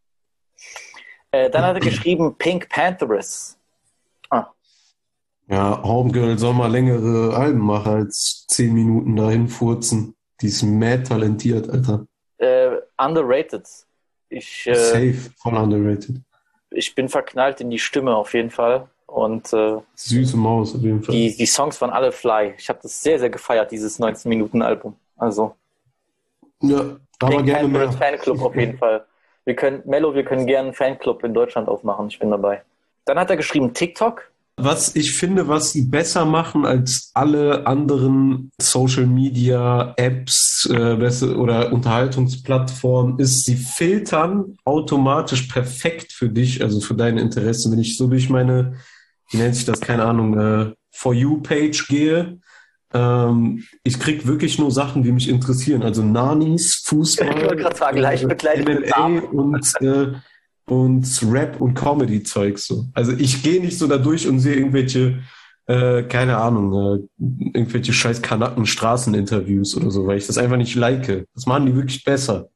Äh, dann hat er geschrieben Pink Panthers. Ah, Ja, Homegirl soll mal längere Alben machen als zehn Minuten dahin furzen. Die ist mad talentiert, Alter. äh, underrated. Ich, äh, Safe, voll underrated. ich bin verknallt in die Stimme auf jeden Fall. Und äh, Süße Maus auf jeden Fall. die, die Songs waren alle fly. Ich habe das sehr, sehr gefeiert, dieses neunzehn-Minuten-Album. Also Ja, aber Pink gerne Panthers mehr. Fanclub auf jeden Fall. Wir können, Mello, wir können gerne einen Fanclub in Deutschland aufmachen. Ich bin dabei. Dann hat er geschrieben TikTok. Was ich finde, was sie besser machen als alle anderen Social Media Apps äh, besser- oder Unterhaltungsplattformen, ist, sie filtern automatisch perfekt für dich, also für deine Interessen. Wenn ich so durch meine, wie nennt sich das, keine Ahnung, äh, For You-Page gehe, ähm, ich krieg wirklich nur Sachen, die mich interessieren. Also Nanis, Fußball, Ich wollte gerade sagen, leicht begleitet M mit M A Namen. und äh, und Rap- und Comedy-Zeug so. Also ich gehe nicht so da durch und sehe irgendwelche, äh, keine Ahnung, äh, irgendwelche scheiß Kanaken-Straßeninterviews oder so, weil ich das einfach nicht like. Das machen die wirklich besser.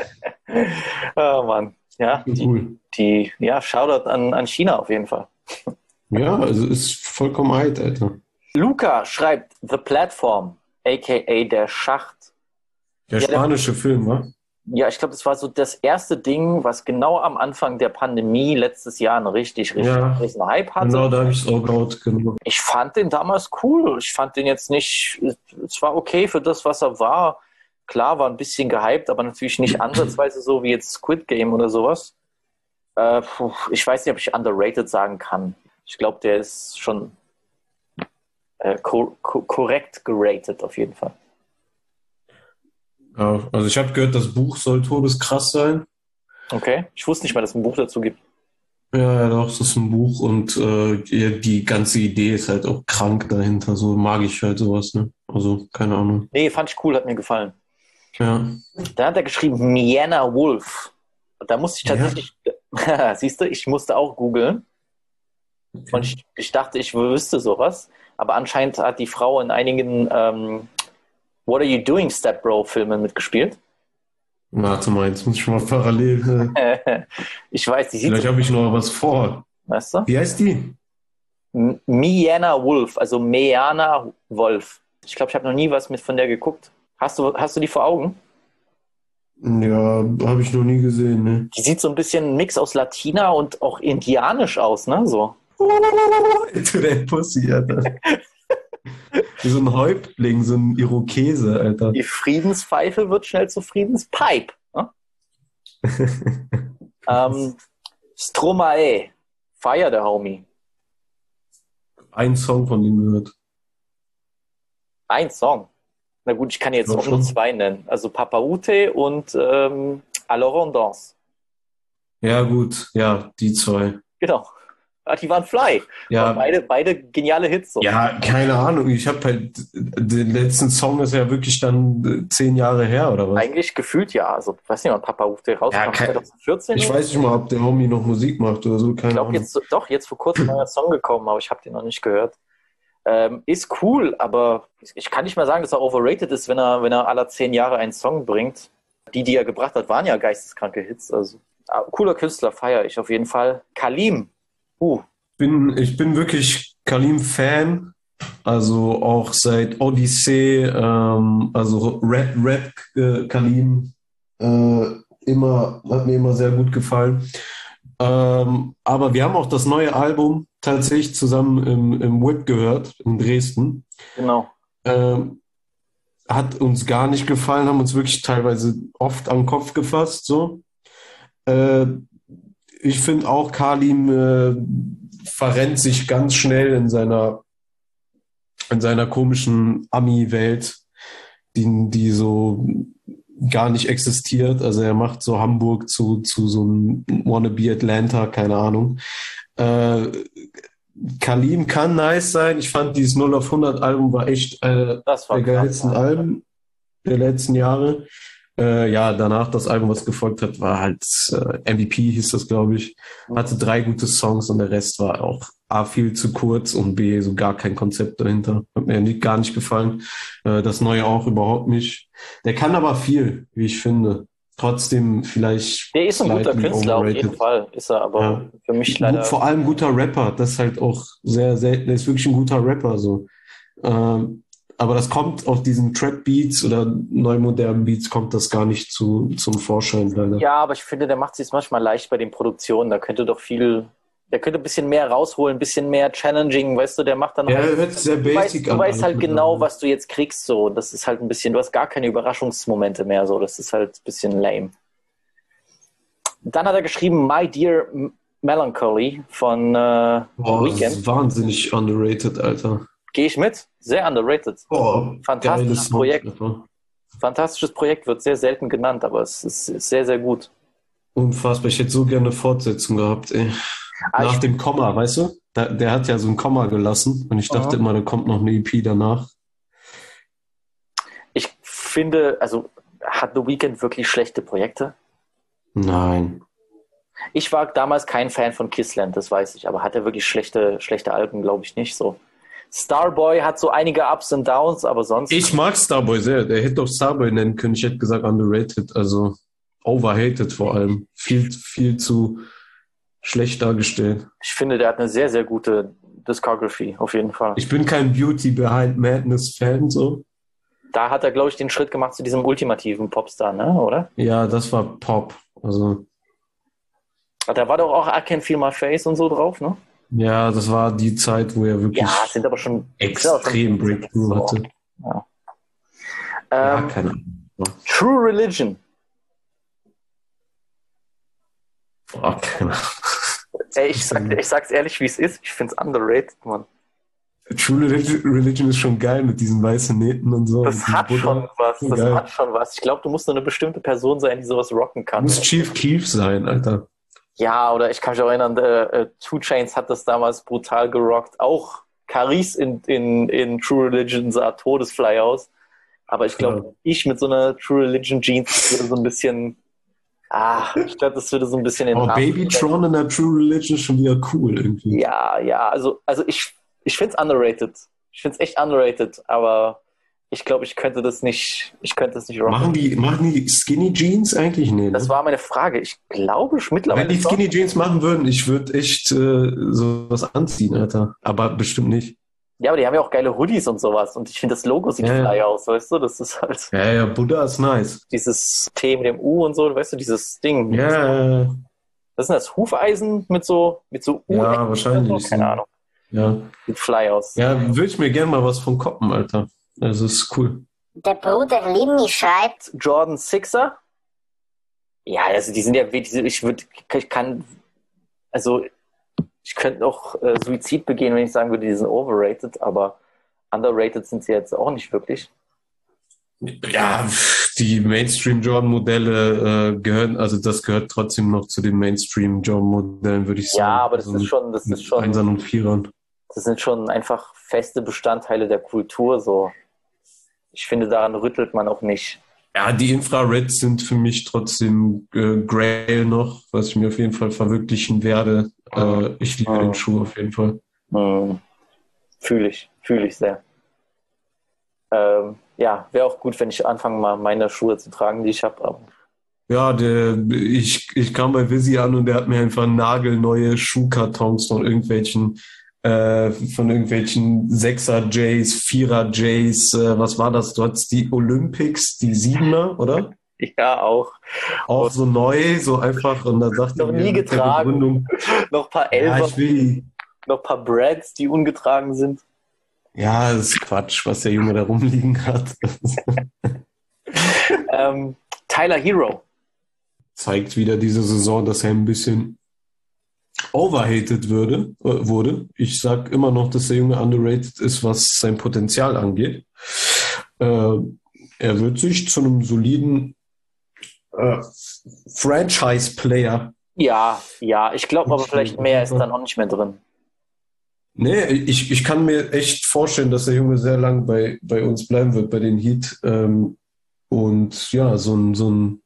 Oh Mann. Ja, die, Cool. die, ja, Shoutout an, an China auf jeden Fall. Ja, also ist vollkommen heit, Alter. Luca schreibt The Platform, aka Der Schacht. Der Ja, der- spanische Film, wa? Ja, ich glaube, das war so das erste Ding, was genau am Anfang der Pandemie letztes Jahr einen richtig, richtig Ja. riesen Hype hatte. Genau, da habe ich es auch gehört, genau. Ich fand den damals cool. Ich fand den jetzt nicht, es war okay für das, was er war. Klar, war ein bisschen gehypt, aber natürlich nicht ansatzweise so wie jetzt Squid Game oder sowas. Äh, puh, ich weiß nicht, ob ich underrated sagen kann. Ich glaube, der ist schon äh, ko- ko- korrekt geratet auf jeden Fall. Ja, also ich habe gehört, das Buch soll todeskrass sein. Okay, ich wusste nicht mal, dass es ein Buch dazu gibt. Ja, ja, doch, das ist ein Buch und äh, die, die ganze Idee ist halt auch krank dahinter. So mag ich halt sowas, ne? Also, keine Ahnung. Nee, fand ich cool, hat mir gefallen. Ja. Da hat er geschrieben, Miana Wolf. Da musste ich tatsächlich, siehst du, ich musste auch googeln. Und ich, ich dachte, ich wüsste sowas. Aber anscheinend hat die Frau in einigen ähm, What Are You Doing, Step Bro Filmen mitgespielt. Warte mal, jetzt muss ich mal parallel. Äh, Ich weiß, die sieht vielleicht so, habe ich noch was vor. weißt du? Wie heißt die? M- Miana Wolf, also Miana Wolf. Ich glaube, ich habe noch nie was mit von der geguckt. Hast du, hast du die vor Augen? Ja, habe ich noch nie gesehen, ne? Die sieht so ein bisschen ein Mix aus Latina und auch indianisch aus, ne? So. To that Pussy, Alter. Wie so ein Häuptling, so ein Irokese, Alter. Die Friedenspfeife wird schnell zu Friedenspipe. Ne? ähm, Stromae. Feier der Homie. Ein Song von ihm gehört. Ein Song. Na gut, ich kann jetzt Doch auch nur schon. zwei nennen. Also Papa Ute und ähm, Alors on danse. Ja, gut, ja, die zwei. Genau. Ah, die waren fly. Ja, Aber beide, beide geniale Hits. So. ja, keine Ahnung. Ich habe halt, den letzten Song ist ja wirklich dann äh, zehn Jahre her, oder was? Eigentlich gefühlt ja. Also, ich weiß nicht, wann Papa Ute rauskam. Ja, kein- zwanzig vierzehn? Ich weiß nicht mal, ob der Homie noch Musik macht oder so, Ich keine glaube Ahnung. jetzt, doch, jetzt vor kurzem ein neuer Song gekommen, aber ich habe den noch nicht gehört. Ähm, ist cool, aber ich kann nicht mal sagen, dass er overrated ist, wenn er, wenn er alle zehn Jahre einen Song bringt. Die, die er gebracht hat, waren ja geisteskranke Hits. Also ah, cooler Künstler, feiere ich auf jeden Fall. Kalim. Uh, bin, ich bin wirklich Kalim-Fan, also auch seit Odyssey, ähm, also Rap, Rap äh, Kalim, äh, immer, hat mir immer sehr gut gefallen. Ähm, aber wir haben auch das neue Album tatsächlich zusammen im, im Whip gehört, in Dresden. genau. Ähm, hat uns gar nicht gefallen, haben uns wirklich teilweise oft an den Kopf gefasst, so. Äh, ich finde auch, Kalim äh, verrennt sich ganz schnell in seiner, in seiner komischen Ami-Welt, die, die so gar nicht existiert. Also er macht so Hamburg zu, zu so einem Wannabe Atlanta, keine Ahnung. Äh, Kalim kann nice sein. Ich fand dieses null auf hundert Album war echt äh, Das war der geilsten krass. Alben der letzten Jahre. Äh, ja, danach das Album, was gefolgt hat, war halt äh, M V P hieß das, glaube ich. Hatte drei gute Songs und der Rest war auch A, viel zu kurz und B, so gar kein Konzept dahinter. Hat mir nicht, gar nicht gefallen. Äh, das Neue auch überhaupt nicht. Der kann aber viel, wie ich finde. Trotzdem vielleicht Der ist ein guter slightly Künstler, auf jeden overrated. Fall. Ist er, aber Ja. für mich leider. Vor allem guter Rapper, das ist halt auch sehr selten. Der ist wirklich ein guter Rapper, so. Ähm, aber das kommt auf diesen Trap-Beats oder neumodernen Beats kommt das gar nicht zu, zum Vorschein, leider. Ja, aber ich finde, der macht es sich manchmal leicht bei den Produktionen. Da könnte doch viel, der könnte ein bisschen mehr rausholen, ein bisschen mehr challenging, weißt du, der macht dann Ja, halt, er hört sehr du weißt, basic du an. weißt halt alles genau, mittlerweile. was du jetzt kriegst, so. Das ist halt ein bisschen, du hast gar keine Überraschungsmomente mehr, so. Das ist halt ein bisschen lame. Dann hat er geschrieben My Dear M- Melancholy von äh, Boah, das Weeknd. ist wahnsinnig underrated, Alter. Gehe ich mit? Sehr underrated. Boah, Fantastisches geiles Song, Projekt. Alter. Fantastisches Projekt, wird sehr selten genannt, aber es ist, ist sehr, sehr gut. Unfassbar, ich hätte so gerne eine Fortsetzung gehabt, ey. Ah, Nach ich, dem Komma, weißt du? Da, der hat ja so ein Komma gelassen und ich dachte Mhm. immer, da kommt noch eine E P danach. ich finde, also hat The Weeknd wirklich schlechte Projekte? Nein. Ich war damals kein Fan von Kissland, das weiß ich, aber hat er wirklich schlechte, schlechte Alben, glaube ich nicht so. Starboy hat so einige Ups und Downs, aber sonst. Ich mag Starboy sehr. Der hätte auch Starboy nennen können. Ich hätte gesagt underrated, also overhated vor allem. Viel, viel zu schlecht dargestellt. Ich finde, der hat eine sehr, sehr gute Discography, auf jeden Fall. Ich bin kein Beauty Behind Madness Fan, so. Da hat er, glaube ich, den Schritt gemacht zu diesem ultimativen Popstar, ne, oder? Ja, das war Pop. Also, Da war doch auch I Can't Feel My Face und so drauf, ne? ja, das war die Zeit, wo er wirklich Ja, es sind aber schon extrem Breakthrough hatte. Ja. Ja, Ähm, keine Ahnung. True Religion. Oh, keine Ahnung. Ey, ich, sag, ich sag's ehrlich, wie es ist. Ich find's underrated, Mann. True Religion, Religion ist schon geil mit diesen weißen Nähten und so. Das Mit hat diesem schon Butter. was. Das Geil. hat schon was. Ich glaube, du musst nur eine bestimmte Person sein, die sowas rocken kann. Muss Chief Keef sein, Alter. Ja, oder ich kann mich auch erinnern, äh, äh, Two Chainz hat das damals brutal gerockt. Auch Caris in, in, in True Religion sah todesfly aus. Aber ich glaube, Ja. ich mit so einer True Religion Jeans würde so ein bisschen. Ah, ich glaube, das würde so ein bisschen in Aber Rahmen- Babytron in der True Religion ist schon wieder cool irgendwie. Ja, ja, also, also ich, ich finde es underrated. Ich finde es echt underrated, aber ich glaube, ich könnte das nicht, ich könnte das nicht rocken. Machen die, machen die Skinny Jeans eigentlich? Nee, ne? Das war meine Frage. Ich glaube ich mittlerweile. Wenn die schon. Skinny Jeans machen würden, ich würde echt äh, sowas anziehen, Alter. Aber bestimmt nicht. Ja, aber die haben ja auch geile Hoodies und sowas. Und ich finde, das Logo sieht Ja, ja. fly aus, weißt du? Das ist halt Ja, ja, Buddha ist nice. dieses T mit dem U und so, weißt du, dieses Ding. Ja, ja, Das ist das Hufeisen mit so, mit so U. Ja, wahrscheinlich. Keine Ahnung. ja. Sieht fly aus. Ja, würde ich mir gerne mal was von koppen, Alter. Das ist cool. Der Bruder Limmy schreibt, Jordan Sixer. Ja, also die sind ja, diese- ich würde, ich kann, also ich könnte auch äh, Suizid begehen, wenn ich sagen würde, die sind overrated, aber underrated sind sie jetzt auch nicht wirklich. Ja, die Mainstream-Jordan-Modelle äh, gehören, also das gehört trotzdem noch zu den Mainstream-Jordan-Modellen, würde ich sagen. Ja, aber das Also ist schon, das mit ist schon, Einsern und Vierern. das sind schon einfach feste Bestandteile der Kultur, so. Ich finde, daran rüttelt man auch nicht. Ja, die Infrareds sind für mich trotzdem äh, Grail noch, was ich mir auf jeden Fall verwirklichen werde. Äh, ich liebe Mhm. den Schuh auf jeden Fall. Hm. Fühle ich, fühle ich sehr. Ähm, ja, wäre auch gut, wenn ich anfange, mal meine Schuhe zu tragen, die ich habe. Aber Ja, der, ich, ich kam bei Visi an und der hat mir einfach nagelneue Schuhkartons von irgendwelchen, äh, von irgendwelchen Sechser-Jays, Vierer-Jays, äh, was war das? Du hattest die Olympics, die Siebener, oder? ja, auch. Auch so neu, so einfach, und da sagte Noch er nie mir mit der getragen. Begründung, Noch ein paar ja, Elfer, ich will die. noch ein paar Brads, die ungetragen sind. Ja, das ist Quatsch, was der Junge da rumliegen hat. Ähm, Tyler Hero. Zeigt wieder diese Saison, dass er ein bisschen overhated würde, äh, wurde. Ich sag immer noch, dass der Junge underrated ist, was sein Potenzial angeht. Äh, er wird sich zu einem soliden äh, Franchise-Player. Ja, ja, ich glaube aber vielleicht mehr ist dann auch nicht mehr drin. Nee, ich, ich kann mir echt vorstellen, dass der Junge sehr lang bei, bei uns bleiben wird, bei den Heat. Ähm, und ja, so ein, so ein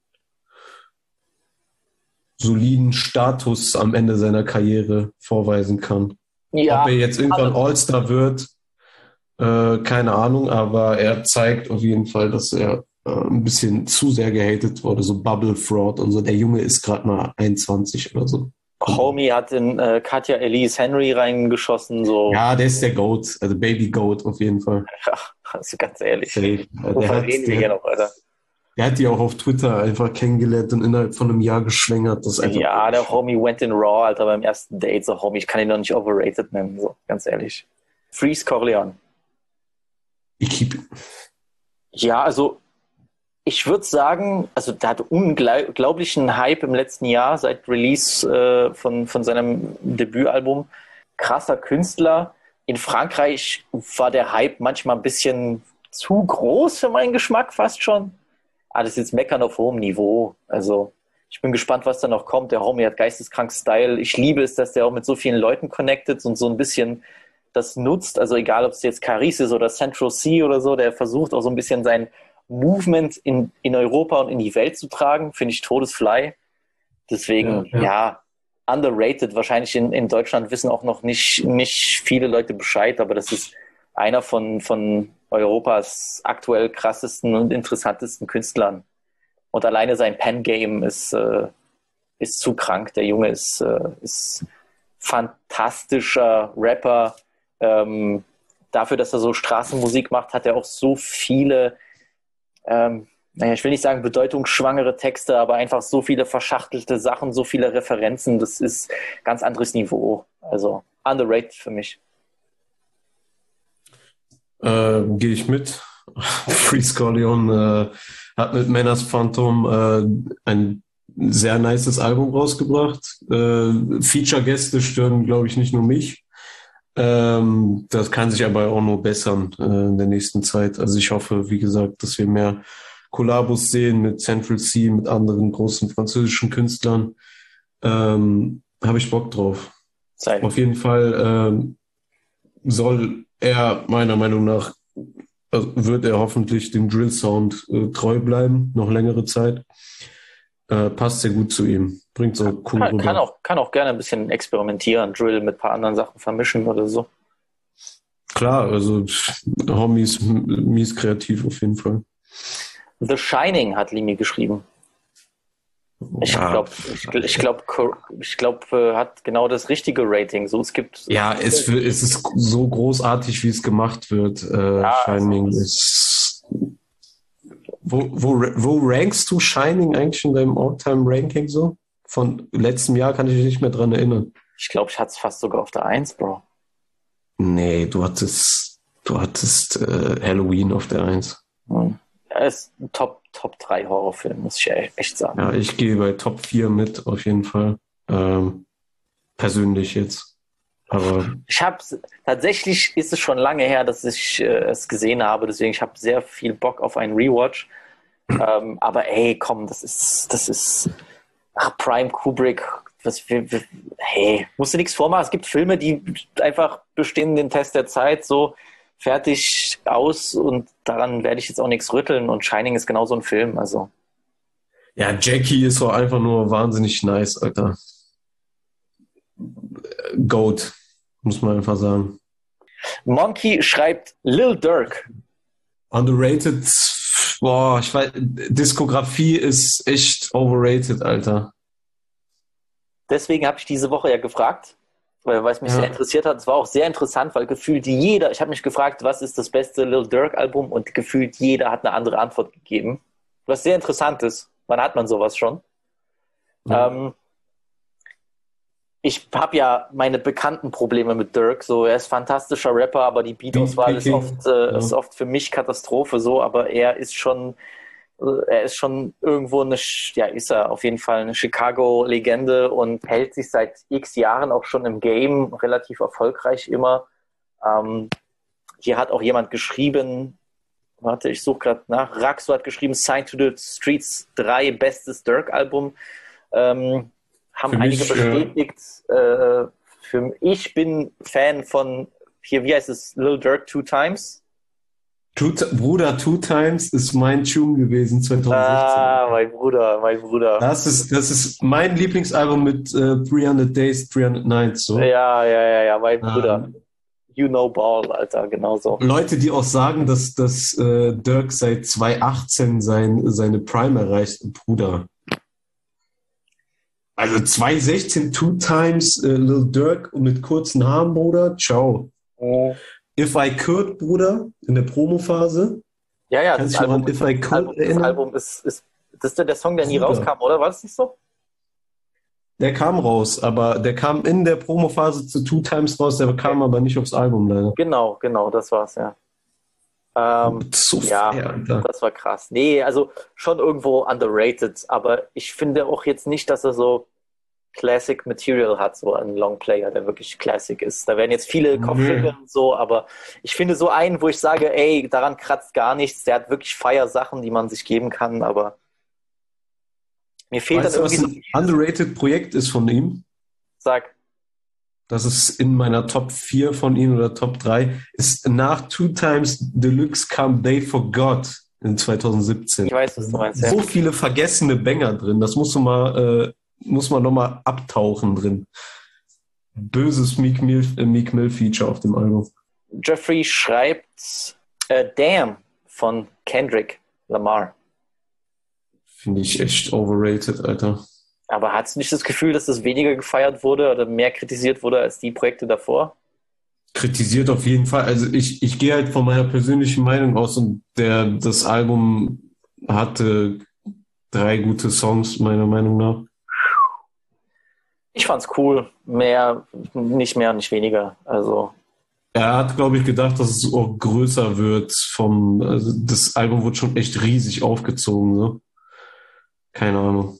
soliden Status am Ende seiner Karriere vorweisen kann. Ja, Ob er jetzt irgendwann also, All-Star wird, äh, keine Ahnung, aber er zeigt auf jeden Fall, dass er äh, ein bisschen zu sehr gehatet wurde, so Bubble Fraud und so. Der Junge ist gerade mal einundzwanzig oder so. Homie hat in äh, Katja Elise Henry reingeschossen, so. Ja, der ist der Goat, also Baby Goat auf jeden Fall. Ach, also ganz ehrlich. Safe. Wovon Der hat, reden wir hier der, noch, Alter? der hat die auch auf Twitter einfach kennengelernt und innerhalb von einem Jahr geschwängert. Das ist einfach Ja, der Homie went in Raw, Alter, beim ersten Date. So, Homie, ich kann ihn noch nicht overrated nennen, so, ganz ehrlich. Freeze Corleone. ich keep, Ja, also ich würde sagen, also der hat unglaublichen Hype im letzten Jahr, seit Release äh, von, von seinem Debütalbum. Krasser Künstler. In Frankreich war der Hype manchmal ein bisschen zu groß für meinen Geschmack fast schon. Ah, das ist jetzt Meckern auf hohem Niveau. Also ich bin gespannt, was da noch kommt. Der Homie hat geisteskrank Style. Ich liebe es, dass der auch mit so vielen Leuten connected und so ein bisschen das nutzt. Also egal, ob es jetzt Caris ist oder Central C oder so, der versucht auch so ein bisschen sein Movement in, in Europa und in die Welt zu tragen. Finde ich todesfly. Deswegen, ja, Ja, ja. ja, underrated. Wahrscheinlich in, in Deutschland wissen auch noch nicht, nicht viele Leute Bescheid, aber das ist einer von, von Europas aktuell krassesten und interessantesten Künstlern. Und alleine sein Pen-Game ist, äh, ist zu krank. Der Junge ist, äh, ist fantastischer Rapper. Ähm, dafür, dass er so Straßenmusik macht, hat er auch so viele, ähm, naja, ich will nicht sagen bedeutungsschwangere Texte, aber einfach so viele verschachtelte Sachen, so viele Referenzen. Das ist ganz anderes Niveau. Also underrated für mich. Äh, Gehe ich mit. Freeze Corleone äh, hat mit Menace Phantom äh, ein sehr nices Album rausgebracht. Äh, Feature-Gäste stören, glaube ich, nicht nur mich. Ähm, das kann sich aber auch nur bessern äh, in der nächsten Zeit. Also ich hoffe, wie gesagt, dass wir mehr Kollabos sehen mit Central C, mit anderen großen französischen Künstlern. Ähm, Habe ich Bock drauf. Sei. Auf jeden Fall ähm, soll er meiner Meinung nach, also wird er hoffentlich dem Drill-Sound äh, treu bleiben, noch längere Zeit. Äh, passt sehr gut zu ihm. Bringt so cool Kann, rüber. kann, auch, kann auch gerne ein bisschen experimentieren, Drill mit ein paar anderen Sachen vermischen oder so. Klar, also Homie ist m- mies kreativ auf jeden Fall. The Shining hat Limi geschrieben. Ich Ja. glaube, ich, ich glaube, ich glaub, äh, hat genau das richtige Rating. So, es gibt. Ja, es, w- es ist so großartig, wie es gemacht wird. Äh, Ja, Shining also- ist. Wo, wo, wo rankst du Shining eigentlich in deinem All-Time-Ranking so? Von letztem Jahr kann ich mich nicht mehr dran erinnern. Ich glaube, ich hatte es fast sogar auf der eins, Bro. Nee, du hattest, du hattest äh, Halloween auf der eins. Hm. Ja, ist ein Top, Top drei Horrorfilm, muss ich ja echt sagen. Ja, ich gehe bei Top vier mit, auf jeden Fall. Ähm, persönlich jetzt. Aber Ich habe tatsächlich ist es schon lange her, dass ich äh, es gesehen habe, deswegen ich habe sehr viel Bock auf einen Rewatch. ähm, aber ey, komm, das ist, das ist ach, Prime Kubrick. Was wir, wir, hey, musst du nichts vormachen. Es gibt Filme, die einfach bestehen den Test der Zeit, so fertig aus und daran werde ich jetzt auch nichts rütteln. Und Shining ist genau so ein Film. Also ja, Jackie ist auch einfach nur wahnsinnig nice, Alter. Goat, muss man einfach sagen. Monkey schreibt Lil Durk. Underrated, boah, ich weiß, Diskografie ist echt overrated, Alter. Deswegen habe ich diese Woche ja gefragt, weil weil es mich Ja. sehr interessiert hat. Es war auch sehr interessant, weil gefühlt jeder, ich habe mich gefragt, was ist das beste Lil Durk Album und gefühlt jeder hat eine andere Antwort gegeben. Was sehr interessant ist. Wann hat man sowas schon? Ja. Ähm, ich habe ja meine bekannten Probleme mit Durk. So, er ist fantastischer Rapper, aber die Beat-Auswahl ist Beatpicking, oft, äh, ja. ist oft für mich Katastrophe. So, aber er ist schon, äh, er ist schon irgendwo eine, Sch- ja, ist er auf jeden Fall eine Chicago-Legende und hält sich seit X Jahren auch schon im Game relativ erfolgreich immer. Ähm, hier hat auch jemand geschrieben, warte, ich suche gerade nach, Raxo hat geschrieben, Sign to the Streets drei, bestes Durk-Album. Ähm, haben Für mich, einige bestätigt. Äh, für, ich bin Fan von, hier, wie heißt es, Lil Durk Two Times. Two, Bruder, Two Times ist mein Tune gewesen zwanzig sechzehn. Ah, mein Bruder, mein Bruder. Das ist, das ist mein Lieblingsalbum mit äh, dreihundert Days, dreihundert Nights. So. Ja, ja, ja, ja, mein Bruder. Ähm, You know Ball, Alter, genauso. Leute, die auch sagen, dass, dass äh, Dirk seit zwanzig achtzehn sein, seine Prime erreicht, Bruder. Also zwanzig sechzehn Two Times, äh, Lil Durk mit kurzen Haaren, Bruder. Ciao. Oh. If I Could, Bruder, in der Promophase. Ja, ja, Kannst das du dich noch Album, an If I das Could Album, das erinnern? Album ist, ist, das ist der Song, der nie Bruder. rauskam, oder? War das nicht so? Der kam raus, aber der kam in der Promophase zu Two Times raus, der kam aber nicht aufs Album, leider. Genau, genau, das war's, ja. Ähm, So ja, fair, Alter. das war krass. Nee, also schon irgendwo underrated, aber ich finde auch jetzt nicht, dass er so Classic Material hat, so ein Longplayer, der wirklich Classic ist. Da werden jetzt viele Kopfschütteln und so, aber ich finde so einen, wo ich sage, ey, daran kratzt gar nichts, der hat wirklich Fire-Sachen, die man sich geben kann, aber mir fehlt Weißt du, dann was irgendwie ein underrated Projekt ist von ihm? so, sag, Das ist in meiner Top vier von ihm oder Top drei. Ist nach Two Times Deluxe kam They Forgot in zwanzig siebzehn. ich weiß, was du meinst, ja. So viele vergessene Banger drin. Das musst du mal, äh, muss man nochmal abtauchen drin. Böses Meek Mill, äh, Meek Mill Feature auf dem Album. Jeffrey schreibt äh, Damn von Kendrick Lamar. Finde ich echt overrated, Alter. Aber hast du nicht das Gefühl, dass das weniger gefeiert wurde oder mehr kritisiert wurde als die Projekte davor? Kritisiert auf jeden Fall. Also ich, ich gehe halt von meiner persönlichen Meinung aus und der, das Album hatte drei gute Songs, meiner Meinung nach. Ich fand's cool. Mehr, nicht mehr, nicht weniger. Also, Er hat, glaube ich, gedacht, dass es auch größer wird vom, also das Album wurde schon echt riesig aufgezogen, so. Keine Ahnung.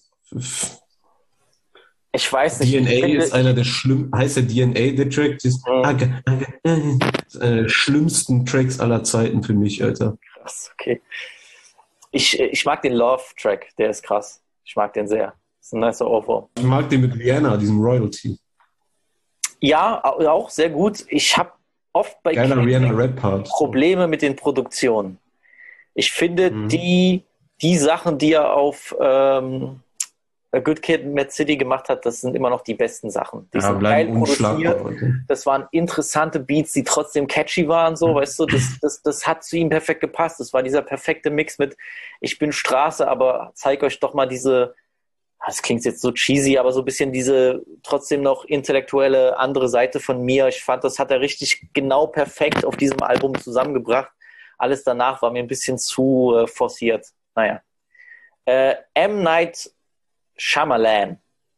ich weiß nicht. D N A ich finde, ist einer der schlimm, heißt der D N A, der Track? Das ist, Mhm. das ist einer der schlimmsten Tracks aller Zeiten für mich, Alter. krass, okay. Ich, ich mag den Love-Track, der ist krass. Ich mag den sehr. Das ist ein nicer Ohrwurm. Ich mag den mit Rihanna, diesem Royalty. Ja, au- auch sehr gut. Ich habe oft bei Geiler Kendrick Rihanna-Rap-Part. Probleme mit den Produktionen. Ich finde, Mhm. die, die Sachen, die er auf ähm, A Good Kid, Mad City gemacht hat, das sind immer noch die besten Sachen. Die Ja, sind geil bleiben unschlagbar, produziert. Alter. Das waren interessante Beats, die trotzdem catchy waren, so, weißt du, das, das, das hat zu ihm perfekt gepasst. Das war dieser perfekte Mix mit ich bin Straße, aber zeig euch doch mal diese, das klingt jetzt so cheesy, aber so ein bisschen diese trotzdem noch intellektuelle andere Seite von mir. Ich fand, das hat er richtig genau perfekt auf diesem Album zusammengebracht. Alles danach war mir ein bisschen zu äh, forciert. Naja. Äh, M. Night Shyamalan.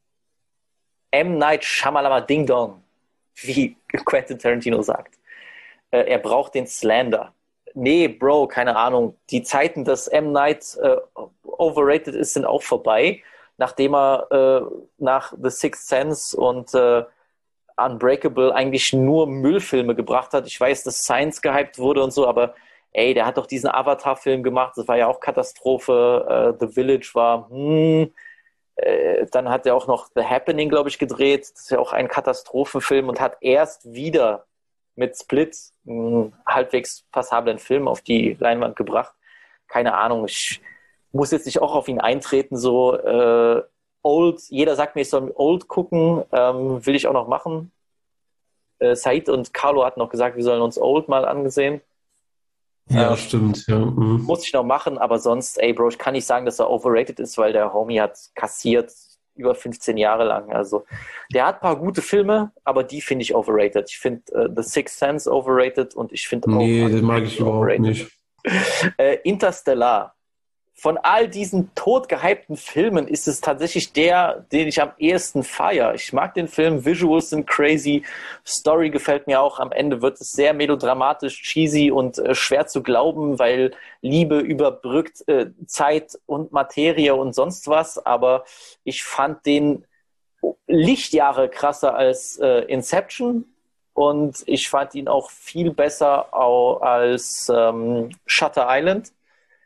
M. Night Shyamalan Ding Dong, wie Quentin Tarantino sagt. Äh, er braucht den Slander. Nee, Bro, keine Ahnung. Die Zeiten, dass M. Night äh, overrated ist, sind auch vorbei. Nachdem er äh, nach The Sixth Sense und äh, Unbreakable eigentlich nur Müllfilme gebracht hat. Ich weiß, dass Science gehypt wurde und so, aber ey, der hat doch diesen Avatar-Film gemacht. Das war ja auch Katastrophe. Äh, The Village war, hm, äh, dann hat er auch noch The Happening, glaube ich, gedreht. Das ist ja auch ein Katastrophenfilm und hat erst wieder mit Split einen halbwegs passablen Film auf die Leinwand gebracht. Keine Ahnung, ich muss jetzt nicht auch auf ihn eintreten, so äh, Old, jeder sagt mir, ich soll Old gucken, ähm, will ich auch noch machen. Äh, Said und Carlo hatten noch gesagt, wir sollen uns Old mal angesehen. Ja, Ja. stimmt, ja. Mhm. Muss ich noch machen, aber sonst, ey Bro, ich kann nicht sagen, dass er overrated ist, weil der Homie hat kassiert über fünfzehn Jahre lang. Also der hat ein paar gute Filme, aber die finde ich overrated. Ich finde äh, The Sixth Sense overrated und ich finde Nee, den mag ich überhaupt nicht. Äh, Interstellar. Von all diesen totgehypten Filmen ist es tatsächlich der, den ich am ehesten feiere. Ich mag den Film, Visuals sind crazy, Story gefällt mir auch. Am Ende wird es sehr melodramatisch, cheesy und äh, schwer zu glauben, weil Liebe überbrückt äh, Zeit und Materie und sonst was. Aber ich fand den Lichtjahre krasser als äh, Inception und ich fand ihn auch viel besser au- als ähm, Shutter Island.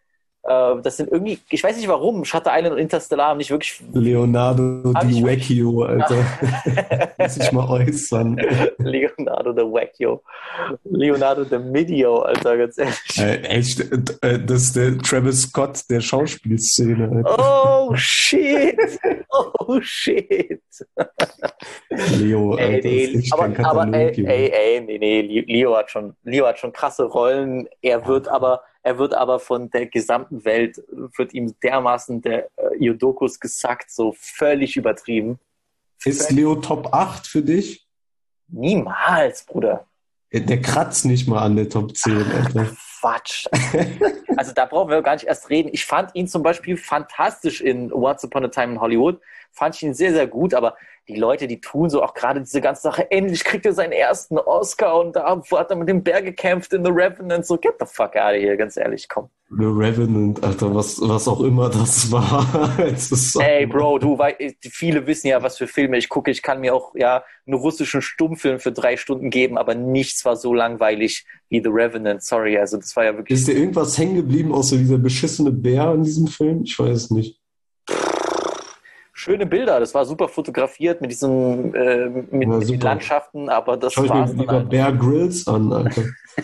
Äh, das sind irgendwie, ich weiß nicht warum, Shutter Island und Interstellar haben nicht wirklich... Leonardo DiCaprio, Alter. Muss ich mal äußern. Leonardo the Wackio. Leonardo the Midio, Alter, ganz ehrlich. Äh, echt, äh, das ist der Travis Scott der Schauspielszene. Alter. Oh, shit. Oh, shit. Leo, Alter, ey, nee, ist echt aber, kein Katalog, aber ey, Junge. ey, ey, nee, nee, Leo hat schon, Leo hat schon krasse Rollen. Er wird aber, er wird aber von der gesamten Welt, wird ihm dermaßen der äh, Jodokus gesackt, so völlig übertrieben. Ist Leo Top acht für dich? Niemals, Bruder. Der, der kratzt nicht mal an der Top zehn, Alter. Quatsch. Also da brauchen wir gar nicht erst reden. Ich fand ihn zum Beispiel fantastisch in Once Upon a Time in Hollywood. Fand ich ihn sehr, sehr gut, aber die Leute, die tun so auch gerade diese ganze Sache, endlich kriegt er seinen ersten Oscar und da hat er mit dem Bär gekämpft in The Revenant. So, get the fuck out of here, ganz ehrlich, komm. The Revenant, Alter, was, was auch immer das war. Das ist so Ey, Bro, du, weil, viele wissen ja, was für Filme ich gucke. Ich kann mir auch ja einen russischen Stummfilm für drei Stunden geben, aber nichts war so langweilig wie The Revenant. Sorry, also das war ja wirklich... Ist dir irgendwas hängen geblieben, außer dieser beschissene Bär in diesem Film? Ich weiß es nicht. Schöne Bilder, das war super fotografiert mit diesen äh, mit, Ja, mit den Landschaften, aber das Schau ich war's mir dann lieber halt. Bear Grylls an, Alter.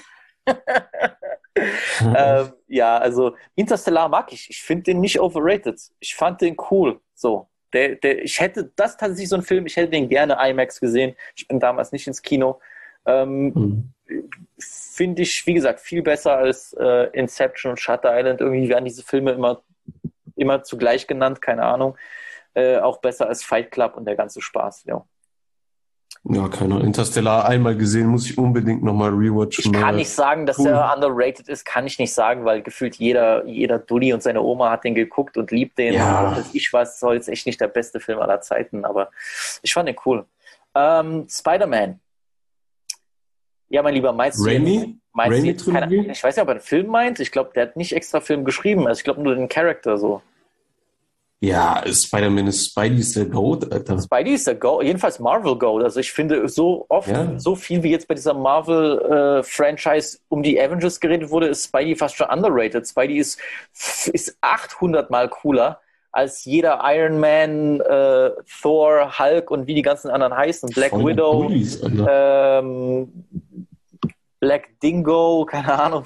ähm, ja, also Interstellar mag ich. Ich finde den nicht overrated. Ich fand den cool. So, der, der, ich hätte, das tatsächlich so ein Film, ich hätte den gerne IMAX gesehen. Ich bin damals nicht ins Kino. Ähm, Hm. Finde ich, wie gesagt, viel besser als äh, Inception und Shutter Island. Irgendwie werden diese Filme immer, immer zugleich genannt, keine Ahnung. Äh, auch besser als Fight Club und der ganze Spaß. Ja. Ja, keine Ahnung. Interstellar einmal gesehen, muss ich unbedingt nochmal rewatchen. Ich kann weil- nicht sagen, dass Cool. er underrated ist, kann ich nicht sagen, weil gefühlt jeder, jeder Dulli und seine Oma hat den geguckt und liebt den. Ja. Und ich weiß, soll jetzt echt nicht der beste Film aller Zeiten, aber ich fand den cool. Ähm, Spider-Man. Ja, mein Lieber, meinst du Raimi? jetzt, meinst du Raimi jetzt keine, Trilogie? ich weiß nicht, ob er einen Film meint. Ich glaube, der hat nicht extra Film geschrieben. Also ich glaube nur den Charakter so. Ja, Spider-Man ist Spidey ist der Goat, Alter. Spidey ist der Go, jedenfalls Marvel Goat. Also ich finde, so oft, Ja. so viel wie jetzt bei dieser Marvel-Franchise um die Avengers geredet wurde, ist Spidey fast schon underrated. Spidey ist, ist achthundert Mal cooler als jeder Iron Man, äh, Thor, Hulk und wie die ganzen anderen heißen. Black Voll Widow, Bullies, Alter. ähm, Black Dingo, keine Ahnung.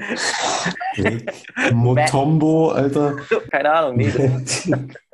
Motombo, Alter. keine Ahnung, nee, das,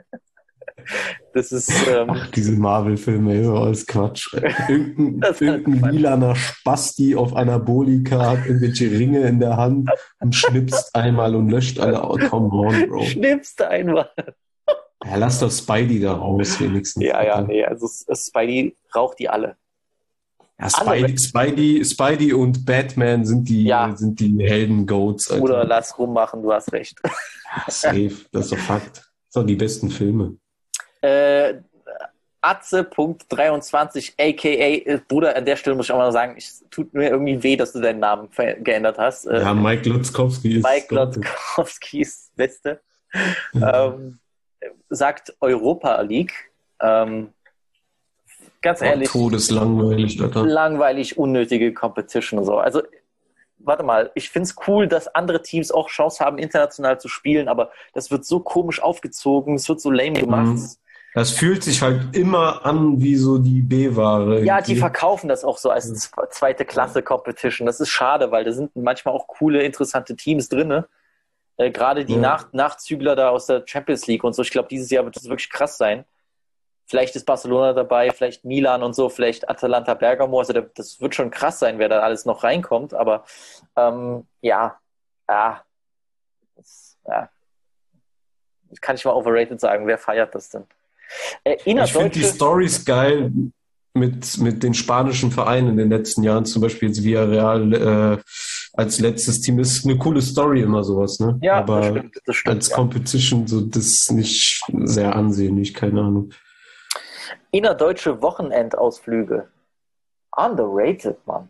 das ist... Ähm, Ach, diese Marvel-Filme, ist doch alles Quatsch. Irgendein, Das ist irgendein Quatsch. lilaner Spasti auf Anabolika hat irgendwelche Ringe in der Hand und schnipst einmal und löscht alle. Oh, come on, Bro. schnippst einmal. Ja, lass doch Spidey da raus, wenigstens. Ja, ja, Alter. nee, also Spidey raucht die alle. Ja, Spidey, Spidey, Spidey und Batman sind die, Ja. sind die Helden-Goats. Alter. Oder lass rummachen, du hast recht. Safe, das ist doch Fakt. Das sind doch die besten Filme. Äh, Atze Punkt dreiundzwanzig, aka, äh, Bruder, an der Stelle muss ich auch mal sagen, es tut mir irgendwie weh, dass du deinen Namen ver- geändert hast. Äh, Ja, Mike Lutzkowski ist. Mike Lotkowski ist das Beste. ähm, sagt Europa League. Ähm, ganz ehrlich, Todeslangweilig, Alter. langweilig, unnötige Competition und so. Also, warte mal, ich finde es cool, dass andere Teams auch Chance haben, international zu spielen, aber das wird so komisch aufgezogen, es wird so lame gemacht. Mhm. Das fühlt sich halt immer an wie so die B-Ware. Ja, die irgendwie. verkaufen das auch so als zwe- zweite Klasse Competition. Das ist schade, weil da sind manchmal auch coole, interessante Teams drin. Äh, Gerade die Ja. Nach Nachzügler da aus der Champions League und so. Ich glaube, dieses Jahr wird das wirklich krass sein. Vielleicht ist Barcelona dabei, vielleicht Milan und so, vielleicht Atalanta Bergamo. Also da- das wird schon krass sein, wer da alles noch reinkommt. Aber ähm, ja, ja, das, ja, das kann ich mal overrated sagen. Wer feiert das denn? Äh, Ich finde die innerdeutsche, Storys geil mit, mit den spanischen Vereinen in den letzten Jahren, zum Beispiel jetzt Villarreal äh, als letztes Team. Das ist eine coole Story immer sowas, ne? ja, Aber das stimmt, das stimmt. als Ja. Competition so das ist nicht sehr ansehnlich, keine Ahnung. Innerdeutsche Wochenendausflüge. Underrated, Mann.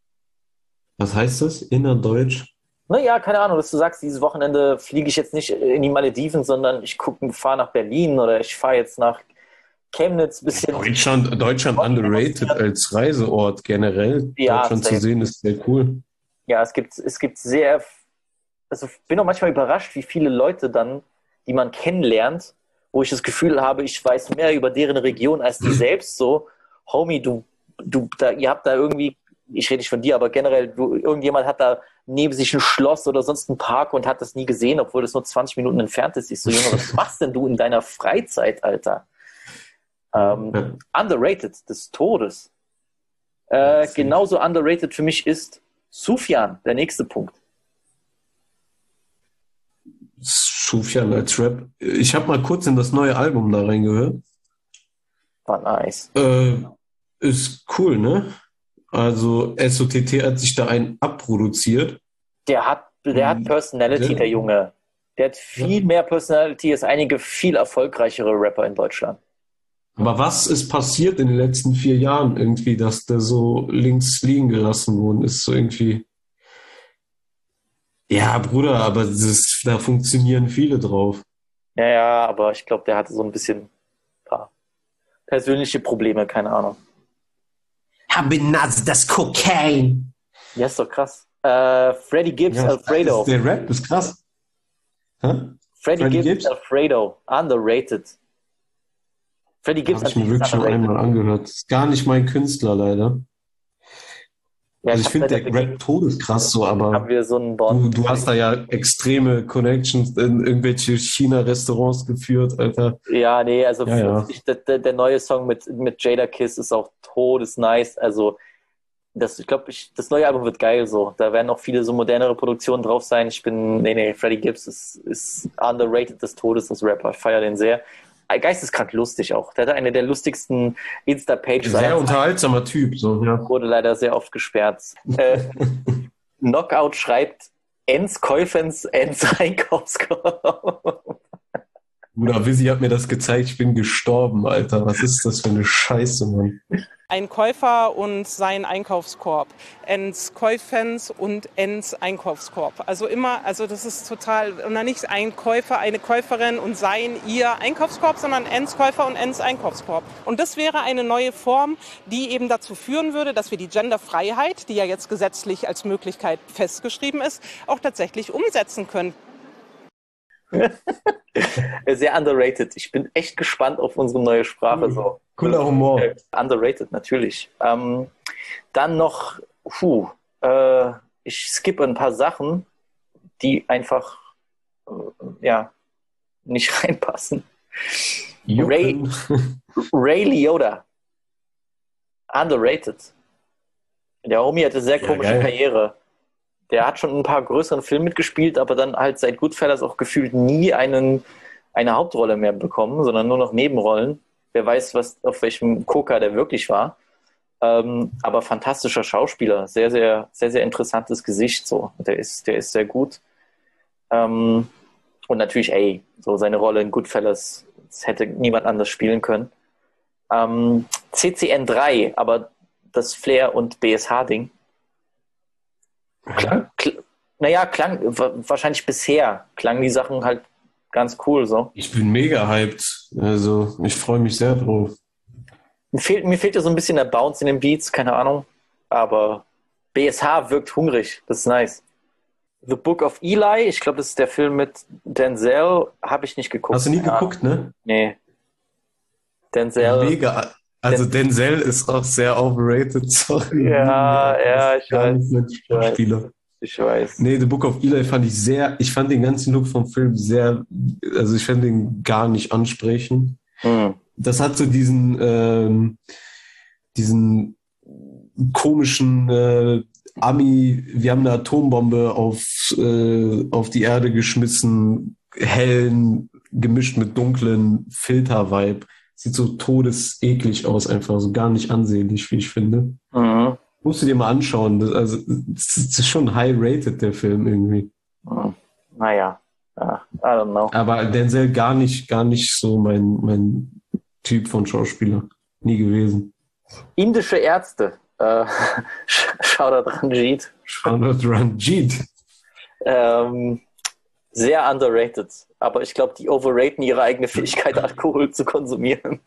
Was heißt das? Innerdeutsch? Naja, keine Ahnung, dass du sagst, dieses Wochenende fliege ich jetzt nicht in die Malediven, sondern ich gucke, fahre nach Berlin oder ich fahre jetzt nach Chemnitz ein bisschen. Deutschland, Deutschland underrated als Reiseort generell. Ja, Deutschland safe. zu sehen ist sehr cool. Ja, es gibt, es gibt sehr also bin auch manchmal überrascht, wie viele Leute dann, die man kennenlernt, wo ich das Gefühl habe, ich weiß mehr über deren Region als die selbst. So, Homie, du, du, da, ihr habt da irgendwie, ich rede nicht von dir, aber generell, du, irgendjemand hat da neben sich ein Schloss oder sonst einen Park und hat das nie gesehen, obwohl das nur zwanzig Minuten entfernt ist. Ich so, Junge, was machst denn du in deiner Freizeit, Alter? Ähm, ja. Underrated des Todes. Äh, genauso underrated für mich ist Sufjan, der nächste Punkt. Sufjan als Rap. Ich habe mal kurz in das neue Album da reingehört. War nice. Äh, ist cool, ne? Also S O T T hat sich da einen abproduziert. Der hat, der hat Personality, der, der Junge. Der hat viel mehr Personality als einige viel erfolgreichere Rapper in Deutschland. Aber was ist passiert in den letzten vier Jahren irgendwie, dass der so links liegen gelassen worden ist? So irgendwie. Ja, Bruder, aber das, da funktionieren viele drauf. Ja, ja, aber ich glaube, der hatte so ein bisschen paar persönliche Probleme, keine Ahnung. Benutzt das Kokain. Ja, ist doch krass. Äh, Freddie Gibbs, ja, Alfredo. Der Rap ist krass. Hä? Freddie, Freddie Gibbs, Gibbs, Alfredo. Underrated. Freddie Gibbs habe ich mir wirklich schon einmal angehört. Ist gar nicht mein Künstler, leider. Ja, also ich finde der Rap todeskrass so, aber haben wir so einen Bond. Du, du hast da ja extreme Connections in irgendwelche China-Restaurants geführt, Alter. Ja, nee, also ja, ja. Ich, der, der neue Song mit, mit Jada Kiss ist auch todesnice. Also das, ich glaube, ich, das neue Album wird geil so. Da werden auch viele so modernere Produktionen drauf sein. Ich bin, nee, nee, Freddie Gibbs ist, ist underrated des Todes als Rapper. Ich feiere den sehr. Geisteskrank lustig auch. Der hatte eine der lustigsten Insta-Pages. Sehr unterhaltsamer Typ. So, ja. Wurde leider sehr oft gesperrt. Äh, Knockout schreibt Ens Käufens, Ens Einkaufskorb. Bruder, Wizzy hat mir das gezeigt. Ich bin gestorben, Alter. Was ist das für eine Scheiße, Mann? Ein Käufer und sein Einkaufskorb. Ens Käufens und Ens Einkaufskorb. Also immer, also das ist total, und dann nicht ein Käufer, eine Käuferin und sein, ihr Einkaufskorb, sondern Ens Käufer und Ens Einkaufskorb. Und das wäre eine neue Form, die eben dazu führen würde, dass wir die Genderfreiheit, die ja jetzt gesetzlich als Möglichkeit festgeschrieben ist, auch tatsächlich umsetzen können. Sehr underrated. Ich bin echt gespannt auf unsere neue Sprache. So. Cooler Humor. Underrated, natürlich. Ähm, dann noch, puh, äh, ich skippe ein paar Sachen, die einfach äh, ja, nicht reinpassen. Ray, Ray Liotta. Underrated. Der Homie hatte sehr ja, komische geil. Karriere. Der hat schon ein paar größeren Filmen mitgespielt, aber dann halt seit Goodfellas auch gefühlt nie einen, eine Hauptrolle mehr bekommen, sondern nur noch Nebenrollen. Wer weiß, was, auf welchem Koka der wirklich war. Ähm, aber fantastischer Schauspieler. Sehr, sehr, sehr, sehr interessantes Gesicht. So. Der ist, der ist sehr gut. Ähm, und natürlich, ey, so seine Rolle in Goodfellas, das hätte niemand anders spielen können. Ähm, C C N drei, aber das Flair- und B S H-Ding. Klang, kl- naja, klang, wahrscheinlich bisher klangen die Sachen halt ganz cool so. Ich bin mega hyped. Also, ich freue mich sehr drauf. Mir fehlt, mir fehlt ja so ein bisschen der Bounce in den Beats, keine Ahnung. Aber B S H wirkt hungrig, das ist nice. The Book of Eli, ich glaube, das ist der Film mit Denzel, habe ich nicht geguckt. Hast du nie ja. geguckt, ne? Nee. Denzel. Mega. Also Denzel ist auch sehr overrated. Sorry. Ja, ja, ich weiß. Ich weiß. Ich weiß. Nee, The Book of Eli fand ich sehr, ich fand den ganzen Look vom Film sehr, also ich fand den gar nicht ansprechend. Hm. Das hat so diesen, ähm, diesen komischen äh, Ami, wir haben eine Atombombe auf, äh, auf die Erde geschmissen, hellen, gemischt mit dunklen Filter-Vibe. Sieht so todeseklig aus, einfach so gar nicht ansehnlich, wie ich finde. Mhm. Musst du dir mal anschauen. Das, also, das ist schon high-rated, der Film irgendwie. Mhm. Naja, ja, I don't know. Aber Denzel gar nicht, gar nicht so mein, mein Typ von Schauspieler. Nie gewesen. Indische Ärzte. Äh, Shoutout Ranjit. Shoutout Ranjit. Ähm, sehr underrated. Aber ich glaube, die overraten ihre eigene Fähigkeit, Alkohol zu konsumieren.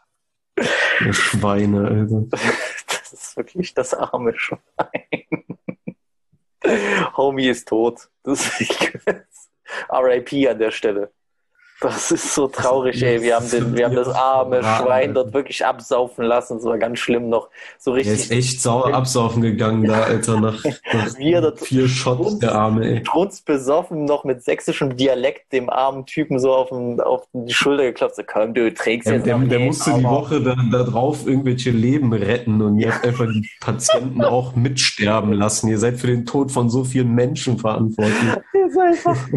Der Schweine, Alter. Das ist wirklich das arme Schwein. Homie ist tot. Das ist R I P an der Stelle. Das ist so traurig, ey. Wir haben, den, wir haben das arme Schwein dort wirklich absaufen lassen. Das war ganz schlimm noch. So richtig. Der ist echt sauer absaufen gegangen da, Alter, nach, nach Wir dort vier Shots, der Arme, ey. Strunz besoffen, noch mit sächsischem Dialekt dem armen Typen so auf, den, auf die Schulter geklopft. So, komm, du trägst Der, jetzt der, noch der den, musste die aber- Woche da, da drauf irgendwelche Leben retten und ihr habt einfach die Patienten auch mitsterben lassen. Ihr seid für den Tod von so vielen Menschen verantwortlich. Der ist einfach...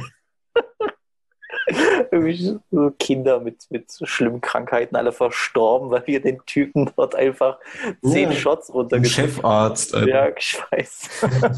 Irgendwie so Kinder mit, mit so schlimmen Krankheiten alle verstorben, weil wir den Typen dort einfach zehn Ja, Shots Ein runtergeschickt Chefarzt, Alter. Ja, ich weiß.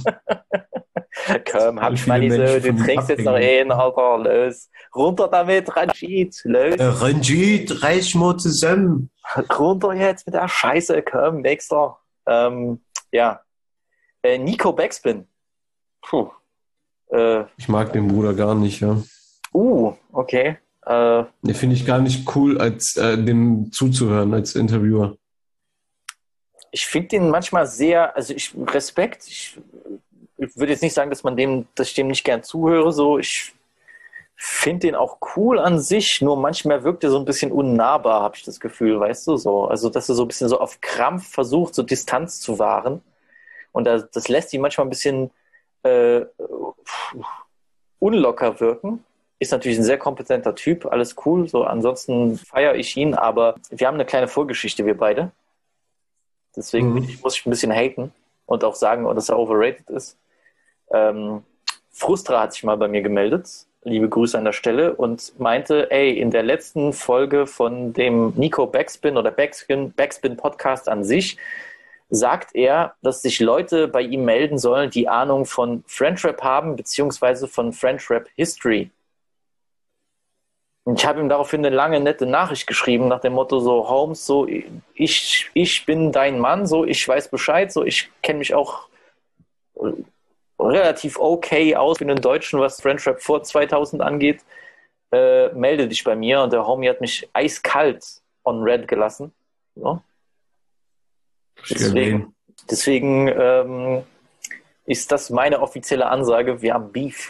Komm, hab Wie ich mal viele diese, Menschen du von trinkst jetzt noch abhängen. einen, Alter, los. Runter damit, Ranjit, los. Äh, Ranjit, reiß mal zusammen. Runter jetzt mit der Scheiße, komm, nächster. Ähm, ja. Äh, Nico Backspin. Puh. Äh, Ich mag den Bruder gar nicht, ja. uh, okay. Äh, Den finde ich gar nicht cool, als äh, dem zuzuhören, als Interviewer. ich finde den manchmal sehr, also ich Respekt, ich, ich würde jetzt nicht sagen, dass man dem, dass ich dem nicht gern zuhöre, so, ich finde den auch cool an sich, nur manchmal wirkt er so ein bisschen unnahbar, habe ich das Gefühl, weißt du, so, also dass er so ein bisschen so auf Krampf versucht, so Distanz zu wahren und das, das lässt ihn manchmal ein bisschen äh, unlocker wirken. Ist natürlich ein sehr kompetenter Typ, alles cool, so, ansonsten feiere ich ihn, aber wir haben eine kleine Vorgeschichte, wir beide. Deswegen Mhm. ich, muss ich ein bisschen haten und auch sagen, dass er overrated ist. Ähm, Frustra hat sich mal bei mir gemeldet, liebe Grüße an der Stelle, und meinte, ey, in der letzten Folge von dem Nico Backspin oder Backspin, Backspin Podcast an sich, sagt er, dass sich Leute bei ihm melden sollen, die Ahnung von French Rap haben, beziehungsweise von French Rap History. Und ich habe ihm daraufhin eine lange, nette Nachricht geschrieben, nach dem Motto so, Holmes, so, ich, ich bin dein Mann, so, ich weiß Bescheid, so, ich kenne mich auch relativ okay aus für den Deutschen, was French Rap vor zweitausend angeht. Äh, melde dich bei mir. Und der Homie hat mich eiskalt on red gelassen. So. Deswegen, deswegen ähm, ist das meine offizielle Ansage, wir haben Beef.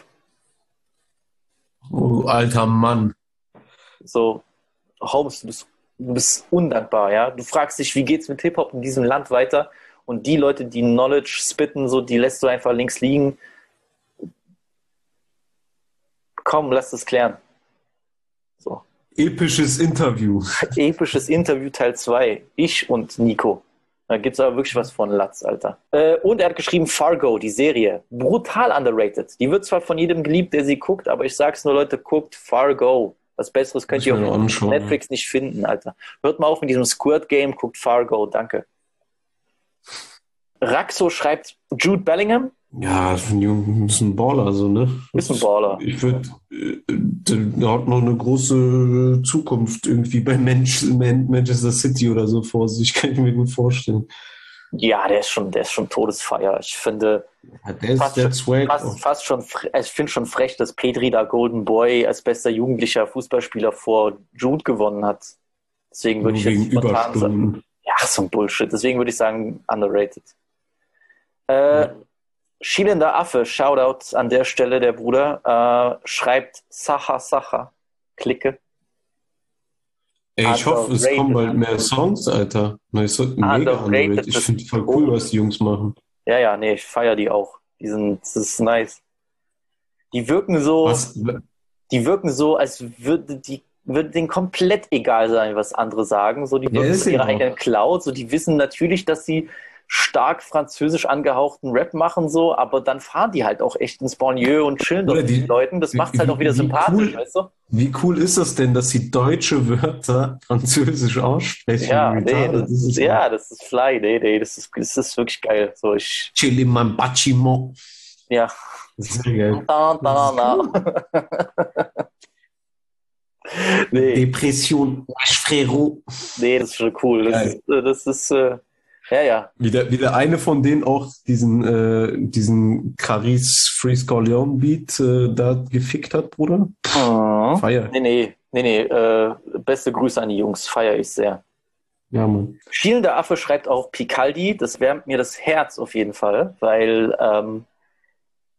Oh, alter Mann. So, Holmes, du bist, du bist undankbar, ja. Du fragst dich, wie geht's mit Hip-Hop in diesem Land weiter? Und die Leute, die Knowledge spitten, so, die lässt du einfach links liegen. Komm, lass das klären. So. Episches Interview. Episches Interview Teil zwei. Ich und Nico. Da gibt's aber wirklich was von Latz, Alter. Äh, und er hat geschrieben Fargo, die Serie. Brutal underrated. Die wird zwar von jedem geliebt, der sie guckt, aber ich sag's nur, Leute, guckt Fargo. Was Besseres könnt Muss ihr ich mir auf noch anschauen. Netflix nicht finden, Alter. Hört mal auf mit diesem Squirt-Game, guckt Fargo, danke. Raxo schreibt Jude Bellingham. Ja, ist ein Junge, ist ein Baller, so, ne? Ist ein Baller. Ich würde, der hat noch eine große Zukunft irgendwie bei Manchester City oder so vor sich, kann ich mir gut vorstellen. Ja, der ist schon, der ist schon Todesfeier. Ich finde, Ja, der ist fast, der Swag. fast, fast schon, fre- ich finde schon frech, dass Pedri da Golden Boy als bester jugendlicher Fußballspieler vor Jude gewonnen hat. Deswegen würde Nur ich jetzt wegen spontan sagen, Überstunden. ja, so ein Bullshit. Deswegen würde ich sagen, underrated. Äh, Schielender Affe, Shoutout an der Stelle, der Bruder, äh, schreibt Sacha Sacha, Klicke. Ey, ich hoffe, es Underrated. kommen bald mehr Songs, Alter. Na, es wird mega Underrated, underrated. Ich das- finde voll cool, was die Jungs machen. Ja, ja, nee, ich feiere die auch. Die sind, das ist nice. Die wirken so, Was, die wirken so, als würde die würde denen komplett egal sein, was andere sagen. So, die Ja, wirken ist so ihre eben auch. eigenen Cloud. So, die wissen natürlich, dass sie stark französisch angehauchten Rap machen, so, aber dann fahren die halt auch echt ins Banlieue und chillen dort Oder mit die- den Leuten. Das wie- macht halt auch wieder wie sympathisch, cool- weißt du? wie cool ist das denn, dass sie deutsche Wörter französisch aussprechen? Ja, Wie nee, retarded das ist ist, es? ja, das ist fly, nee, nee, das ist, das ist wirklich geil. So, ich, Chili man bâtiment. ja. Das ist sehr geil. Da, da, da. nee, Depression, wesh, frérot. nee, das ist schon cool. Das Geil. ist, äh, das ist äh, ja, ja. Wie der, wie der eine von denen auch diesen, äh, diesen Caris Freeze Corleone Beat äh, da gefickt hat, Bruder. Mhm. Feier. Nee, nee, nee, nee. Äh, beste Grüße an die Jungs, feiere ich sehr. Ja, Mann. Schielender Affe schreibt auch Picaldi, das wärmt mir das Herz auf jeden Fall, weil ähm,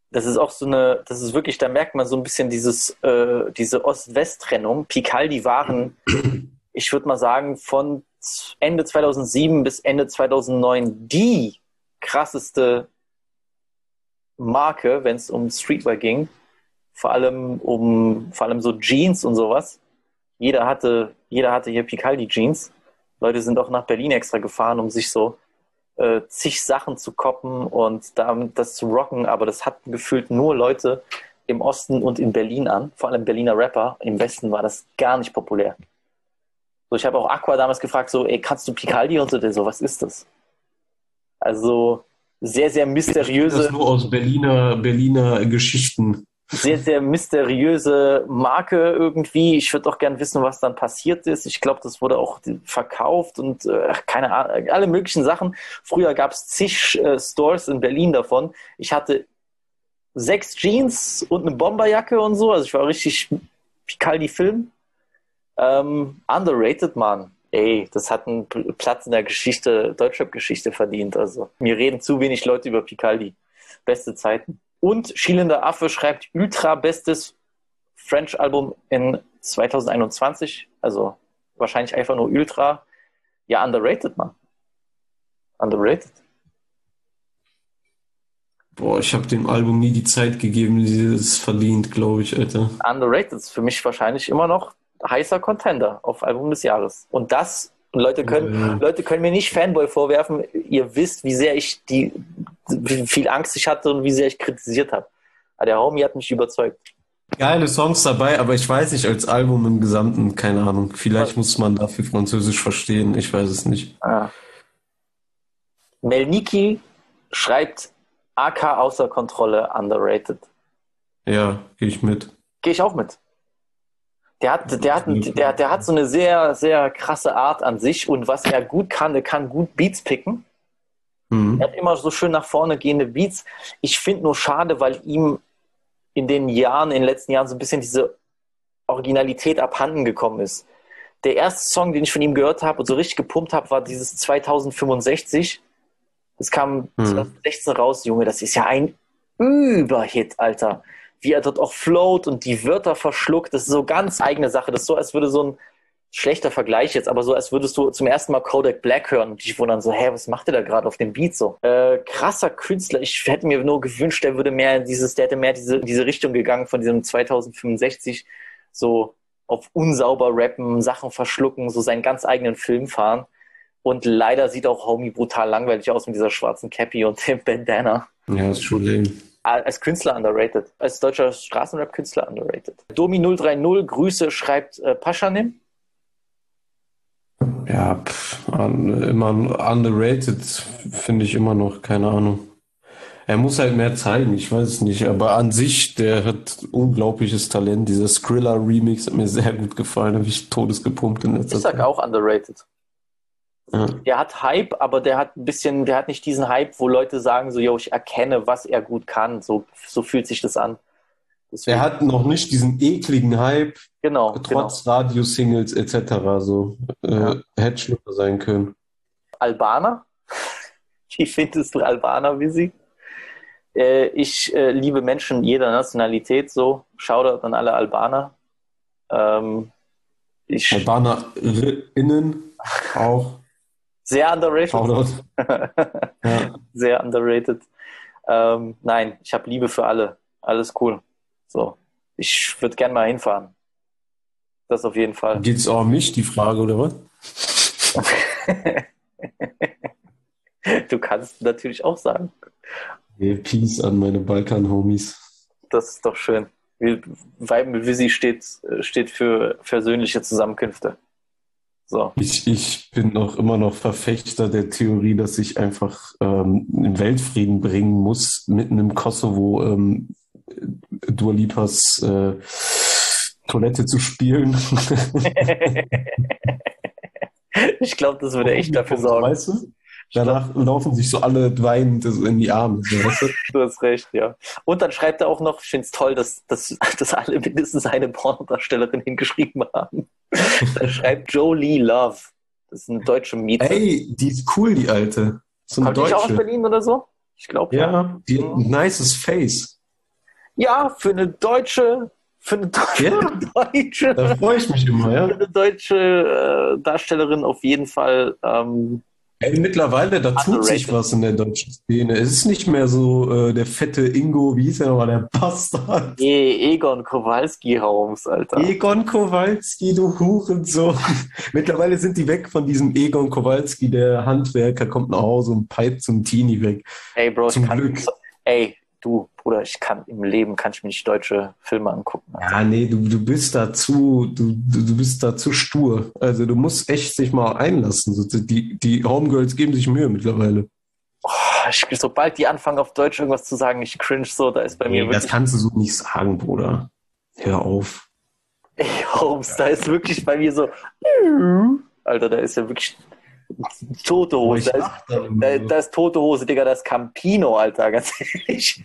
Das ist auch so eine, das ist wirklich, da merkt man so ein bisschen dieses, äh, diese Ost-West-Trennung. Picaldi waren, ich würde mal sagen, von Ende zweitausendsieben bis Ende zweitausendneun die krasseste Marke, wenn es um Streetwear ging. Vor allem um, vor allem so Jeans und sowas. Jeder hatte, jeder hatte hier Picaldi-Jeans. Leute sind auch nach Berlin extra gefahren, um sich so äh, zig Sachen zu koppen und damit das zu rocken, aber das hatten gefühlt nur Leute im Osten und in Berlin an, vor allem Berliner Rapper. Im Westen war das gar nicht populär. So, ich habe auch Aqua damals gefragt, so, ey, kannst du Picaldi? Und so, der so, was ist das? Also sehr, sehr mysteriöse... Das nur aus Berliner, Berliner Geschichten. Sehr, sehr mysteriöse Marke irgendwie. Ich würde auch gern wissen, was dann passiert ist. Ich glaube, das wurde auch verkauft und äh, keine Ahnung, alle möglichen Sachen. Früher gab es zig äh, Stores in Berlin davon. Ich hatte sechs Jeans und eine Bomberjacke und so. Also ich war richtig Picaldi-Film. Ähm, underrated, Mann. Ey, das hat einen Platz in der Geschichte, Deutschrap-Geschichte verdient. Also mir reden zu wenig Leute über Picaldi. Beste Zeiten. Und Schielender Affe schreibt ultra bestes French-Album in zweitausendeinundzwanzig. Also wahrscheinlich einfach nur ultra. Ja, underrated, Mann. Underrated. Boah, ich habe dem Album nie die Zeit gegeben, die es verdient, glaube ich, Alter. Underrated ist für mich wahrscheinlich immer noch heißer Contender auf Album des Jahres. Und das, Leute können, Ja. Leute können mir nicht Fanboy vorwerfen. Ihr wisst, wie sehr ich die, wie viel Angst ich hatte und wie sehr ich kritisiert habe. Aber der Homie hat mich überzeugt. Geile Songs dabei, aber ich weiß nicht, als Album im Gesamten, keine Ahnung. Vielleicht muss man dafür Französisch verstehen, ich weiß es nicht. Ah. Melniki schreibt A K außer Kontrolle, underrated. Ja, gehe ich mit. Gehe ich auch mit. Der hat, der, hat, der, der hat so eine sehr, sehr krasse Art an sich und was er gut kann, der kann gut Beats picken. Mhm. Er hat immer so schön nach vorne gehende Beats. Ich finde nur schade, weil ihm in den Jahren, in den letzten Jahren so ein bisschen diese Originalität abhanden gekommen ist. Der erste Song, den ich von ihm gehört habe und so richtig gepumpt habe, war dieses zweitausendfünfundsechzig. Das kam Mhm. zweitausendsechzehn raus, Junge. Das ist ja ein Überhit, Alter. Wie er dort auch float und die Wörter verschluckt. Das ist so ganz eigene Sache. Das ist so, als würde so ein schlechter Vergleich jetzt, aber so, als würdest du zum ersten Mal Kodak Black hören und dich wundern so, hä, was macht der da gerade auf dem Beat so? Äh, krasser Künstler. Ich hätte mir nur gewünscht, der würde mehr in dieses, der hätte mehr diese, diese Richtung gegangen von diesem zweitausendfünfundsechzig, so auf unsauber rappen, Sachen verschlucken, so seinen ganz eigenen Film fahren. Und leider sieht auch Homie brutal langweilig aus mit dieser schwarzen Cappy und dem Bandana. Ja, ist schon lame. Als Künstler underrated. Als deutscher Straßenrap-Künstler underrated. Domi null drei null, Grüße, schreibt äh, Paschanim. Ja, pff, un, immer underrated, finde ich immer noch, keine Ahnung. Er muss halt mehr zeigen, ich weiß es nicht, aber an sich, der hat unglaubliches Talent. Dieser Skrilla-Remix hat mir sehr gut gefallen, habe ich todesgepumpt in letzter Ich sag Zeit. auch underrated. Ja. Der hat Hype, aber der hat ein bisschen, der hat nicht diesen Hype, wo Leute sagen so, yo, ich erkenne, was er gut kann. So, so fühlt sich das an. Deswegen, Er hat noch nicht diesen ekligen Hype, genau, trotz Radio-Singles et cetera so. Äh, Ja. Hätte schlimmer sein können. genau. Albaner? Wie findest du Albaner, Visi? Äh, ich äh, liebe Menschen jeder Nationalität, so. Shoutout an alle Albaner. Ähm, ich, AlbanerInnen auch. sehr underrated. Shoutout. Ja. Sehr underrated. Ähm, nein, ich habe Liebe für alle. Alles cool. So. Ich würde gerne mal hinfahren. Das auf jeden Fall. Geht's auch um mich, die Frage, oder was? Du kannst natürlich auch sagen. Hey, Peace an meine Balkan-Homies. Das ist doch schön. Vibe mit Visi steht, steht für versöhnliche Zusammenkünfte. So. Ich, ich bin noch immer noch Verfechter der Theorie, dass ich einfach ähm, den Weltfrieden bringen muss, mitten im Kosovo ähm, Dua Lipas äh, Toilette zu spielen. Ich glaube, das würde echt dafür sorgen. Weißt du? Danach laufen sich so alle weinend so in die Arme. So, weißt du? Du hast recht, ja. Und dann schreibt er auch noch, ich finde es toll, dass, dass, dass alle mindestens eine Pornodarstellerin hingeschrieben haben. Da schreibt Jolie Love. Das ist eine deutsche Miete. Ey, die ist cool, die Alte. So eine Kommt die nicht auch aus Deutsche. Berlin oder so? Ich glaube, Ja, die hat ein nices Face. Ja, für eine deutsche, für eine deutsche, Ja. deutsche, Da freue ich mich immer, für ja. eine deutsche äh, Darstellerin auf jeden Fall. Ähm, Ey, mittlerweile, da tut sich Underrated. was in der deutschen Szene. Es ist nicht mehr so äh, der fette Ingo, wie hieß er nochmal, der Bastard. E- Egon Kowalski-Homes, Alter. Egon Kowalski, du Hurensohn. Mittlerweile sind die weg von diesem Egon Kowalski, der Handwerker kommt nach Hause und peipt zum Teenie weg. Ey, Bro, ich Zum kann, Glück. ey, du, Bruder, ich kann im Leben kann ich mir nicht deutsche Filme angucken. Alter. Ja, nee, du, du bist da zu, du, du, du bist da zu stur. Also du musst echt sich mal einlassen. So, die, die Homegirls geben sich Mühe mittlerweile. Oh, ich, sobald die anfangen, auf Deutsch irgendwas zu sagen, ich cringe so, da ist bei mir Nee, das wirklich, kannst du so nicht sagen, Bruder. Hör auf. ey, Holmes, da ist wirklich bei mir so, Alter, da ist ja wirklich tote Aber Hose. ich Da ist, lach dann immer da, so. da ist tote Hose, Digga, das ist Campino, Alter, ganz ehrlich.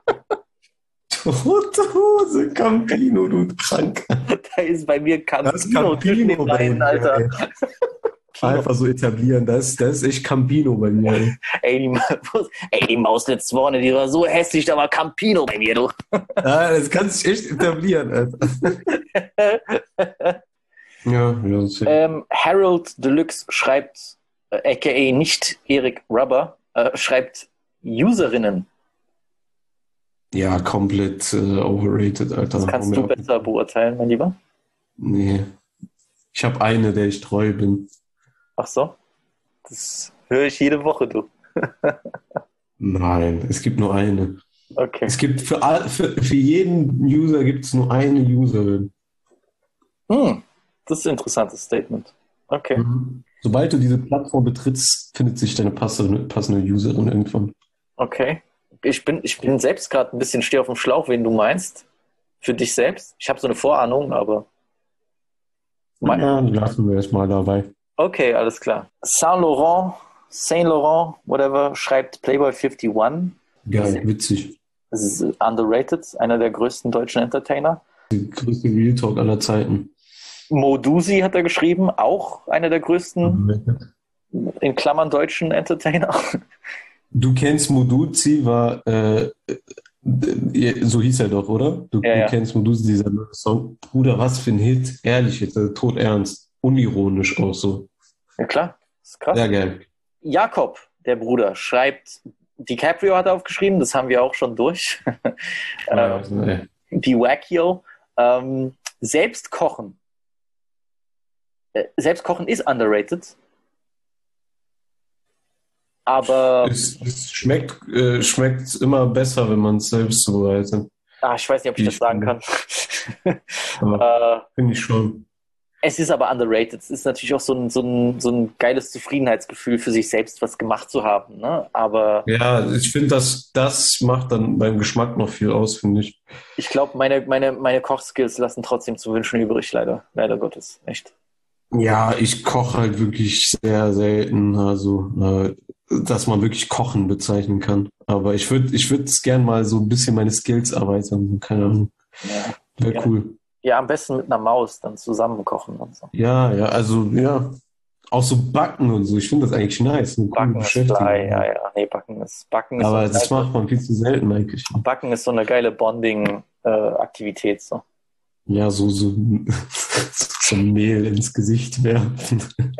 Tote Hose, Campino, du Krank. Da ist bei mir Das ist Campino zwischen den Campino bei Beinen, mir, Alter. ey. Einfach so etablieren, das, das ist echt Campino bei mir. Ey. Ey, die, Ma- ey, die Maus letzte Woche, die war so hässlich, da war Campino bei mir, du. Ja, das kannst du echt etablieren, Alter. Ja, ja, das ist- Ähm, Harold Deluxe schreibt, äh, aka nicht Eric Rubber, äh, schreibt Userinnen. ja komplett äh, overrated, Alter. Das kannst du besser beurteilen, mein Lieber. Nee. Ich habe eine, der ich treu bin. Ach so. Das höre ich jede Woche, du. Nein, es gibt nur eine. Okay. Es gibt für, all, für, für jeden User gibt es nur eine Userin. Hm, das ist ein interessantes Statement. Okay. Mhm. Sobald du diese Plattform betrittst, findet sich deine passende, passende Userin irgendwann. Okay. Ich bin, ich bin selbst gerade ein bisschen steh auf dem Schlauch, wen du meinst. Für dich selbst. Ich habe so eine Vorahnung, aber. Mein- Ja, lassen wir es mal dabei. Okay, alles klar. Saint Laurent, Saint Laurent, whatever, schreibt Playboy einundfünfzig. Geil, witzig. Das ist underrated, einer der größten deutschen Entertainer. Die größte Real Talk aller Zeiten. Modusi hat er geschrieben, auch einer der größten, in Klammern, deutschen Entertainer. Du kennst Moduzi, war, äh, äh, so hieß er doch, oder? Du, Ja, du ja. kennst Moduzi, dieser neue Song. Bruder, was für ein Hit. Ehrlich jetzt, also tot ernst. Unironisch auch so. Ja klar, das ist krass. Sehr geil. Jakob, der Bruder, schreibt, DiCaprio hat er aufgeschrieben, das haben wir auch schon durch. Ja, ähm, nee. die Wackio. Ähm, selbst kochen. Äh, selbst kochen ist underrated. Aber Es, es schmeckt, äh, schmeckt immer besser, wenn man es selbst zubereitet. ah, ich weiß nicht, ob ich das Ich sagen finde. kann. Aber äh, finde ich schon. Es ist aber underrated. Es ist natürlich auch so ein, so ein, so ein geiles Zufriedenheitsgefühl für sich selbst, was gemacht zu haben. Ne? Aber Ja, ich finde, das, das macht dann beim Geschmack noch viel aus, finde ich. ich glaube, meine, meine, meine Kochskills lassen trotzdem zu wünschen übrig, leider. Leider Gottes. Echt. Ja, ich koche halt wirklich sehr selten, also äh, dass man wirklich Kochen bezeichnen kann. Aber ich würde ich würde es gern mal so ein bisschen meine Skills erweitern. Keine Ahnung. Ja. Wäre Ja. cool. Ja, am besten mit einer Maus dann zusammen kochen und so. Ja, ja, also ja. Auch so Backen und so. Ich finde das eigentlich nice. Eine coole Backen ist Beschäftigung. klar, ja, ja. Nee, Backen ist, Backen ist, Aber so, das eine macht man viel zu selten eigentlich. geile, Backen ist so eine geile Bonding-Aktivität. so. Ja, so, so, so Mehl ins Gesicht werfen.